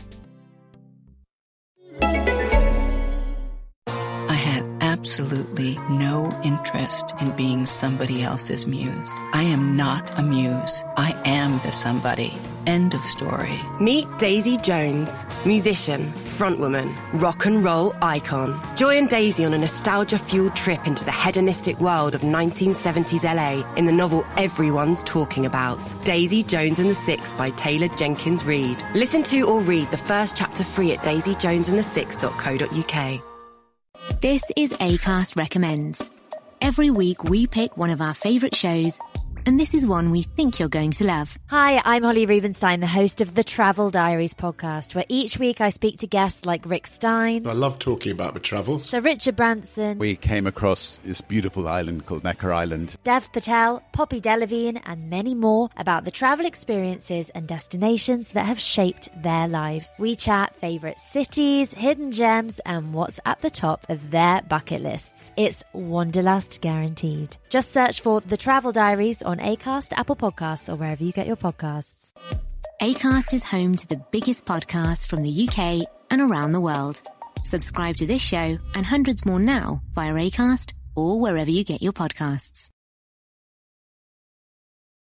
I had absolutely no interest in being somebody else's muse. I am not a muse. I am the somebody. End of story. Meet Daisy Jones, musician, frontwoman, rock and roll icon. Join Daisy on a nostalgia-fueled trip into the hedonistic world of nineteen seventies L A in the novel everyone's talking about. Daisy Jones and the Six by Taylor Jenkins Reid. Listen to or read the first chapter free at daisy jones and the six dot co dot uk. This is Acast Recommends. Every week we pick one of our favourite shows, and this is one we think you're going to love. Hi, I'm Holly Rubenstein, the host of the Travel Diaries podcast, where each week I speak to guests like Rick Stein. I love talking about the travels. Sir Richard Branson. We came across this beautiful island called Necker Island. Dev Patel, Poppy Delavigne, and many more about the travel experiences and destinations that have shaped their lives. We chat favourite cities, hidden gems, and what's at the top of their bucket lists. It's Wanderlust guaranteed. Just search for The Travel Diaries on on Acast, Apple Podcasts, or wherever you get your podcasts. Acast is home to the biggest podcasts from the U K and around the world. Subscribe to this show and hundreds more now via Acast or wherever you get your podcasts.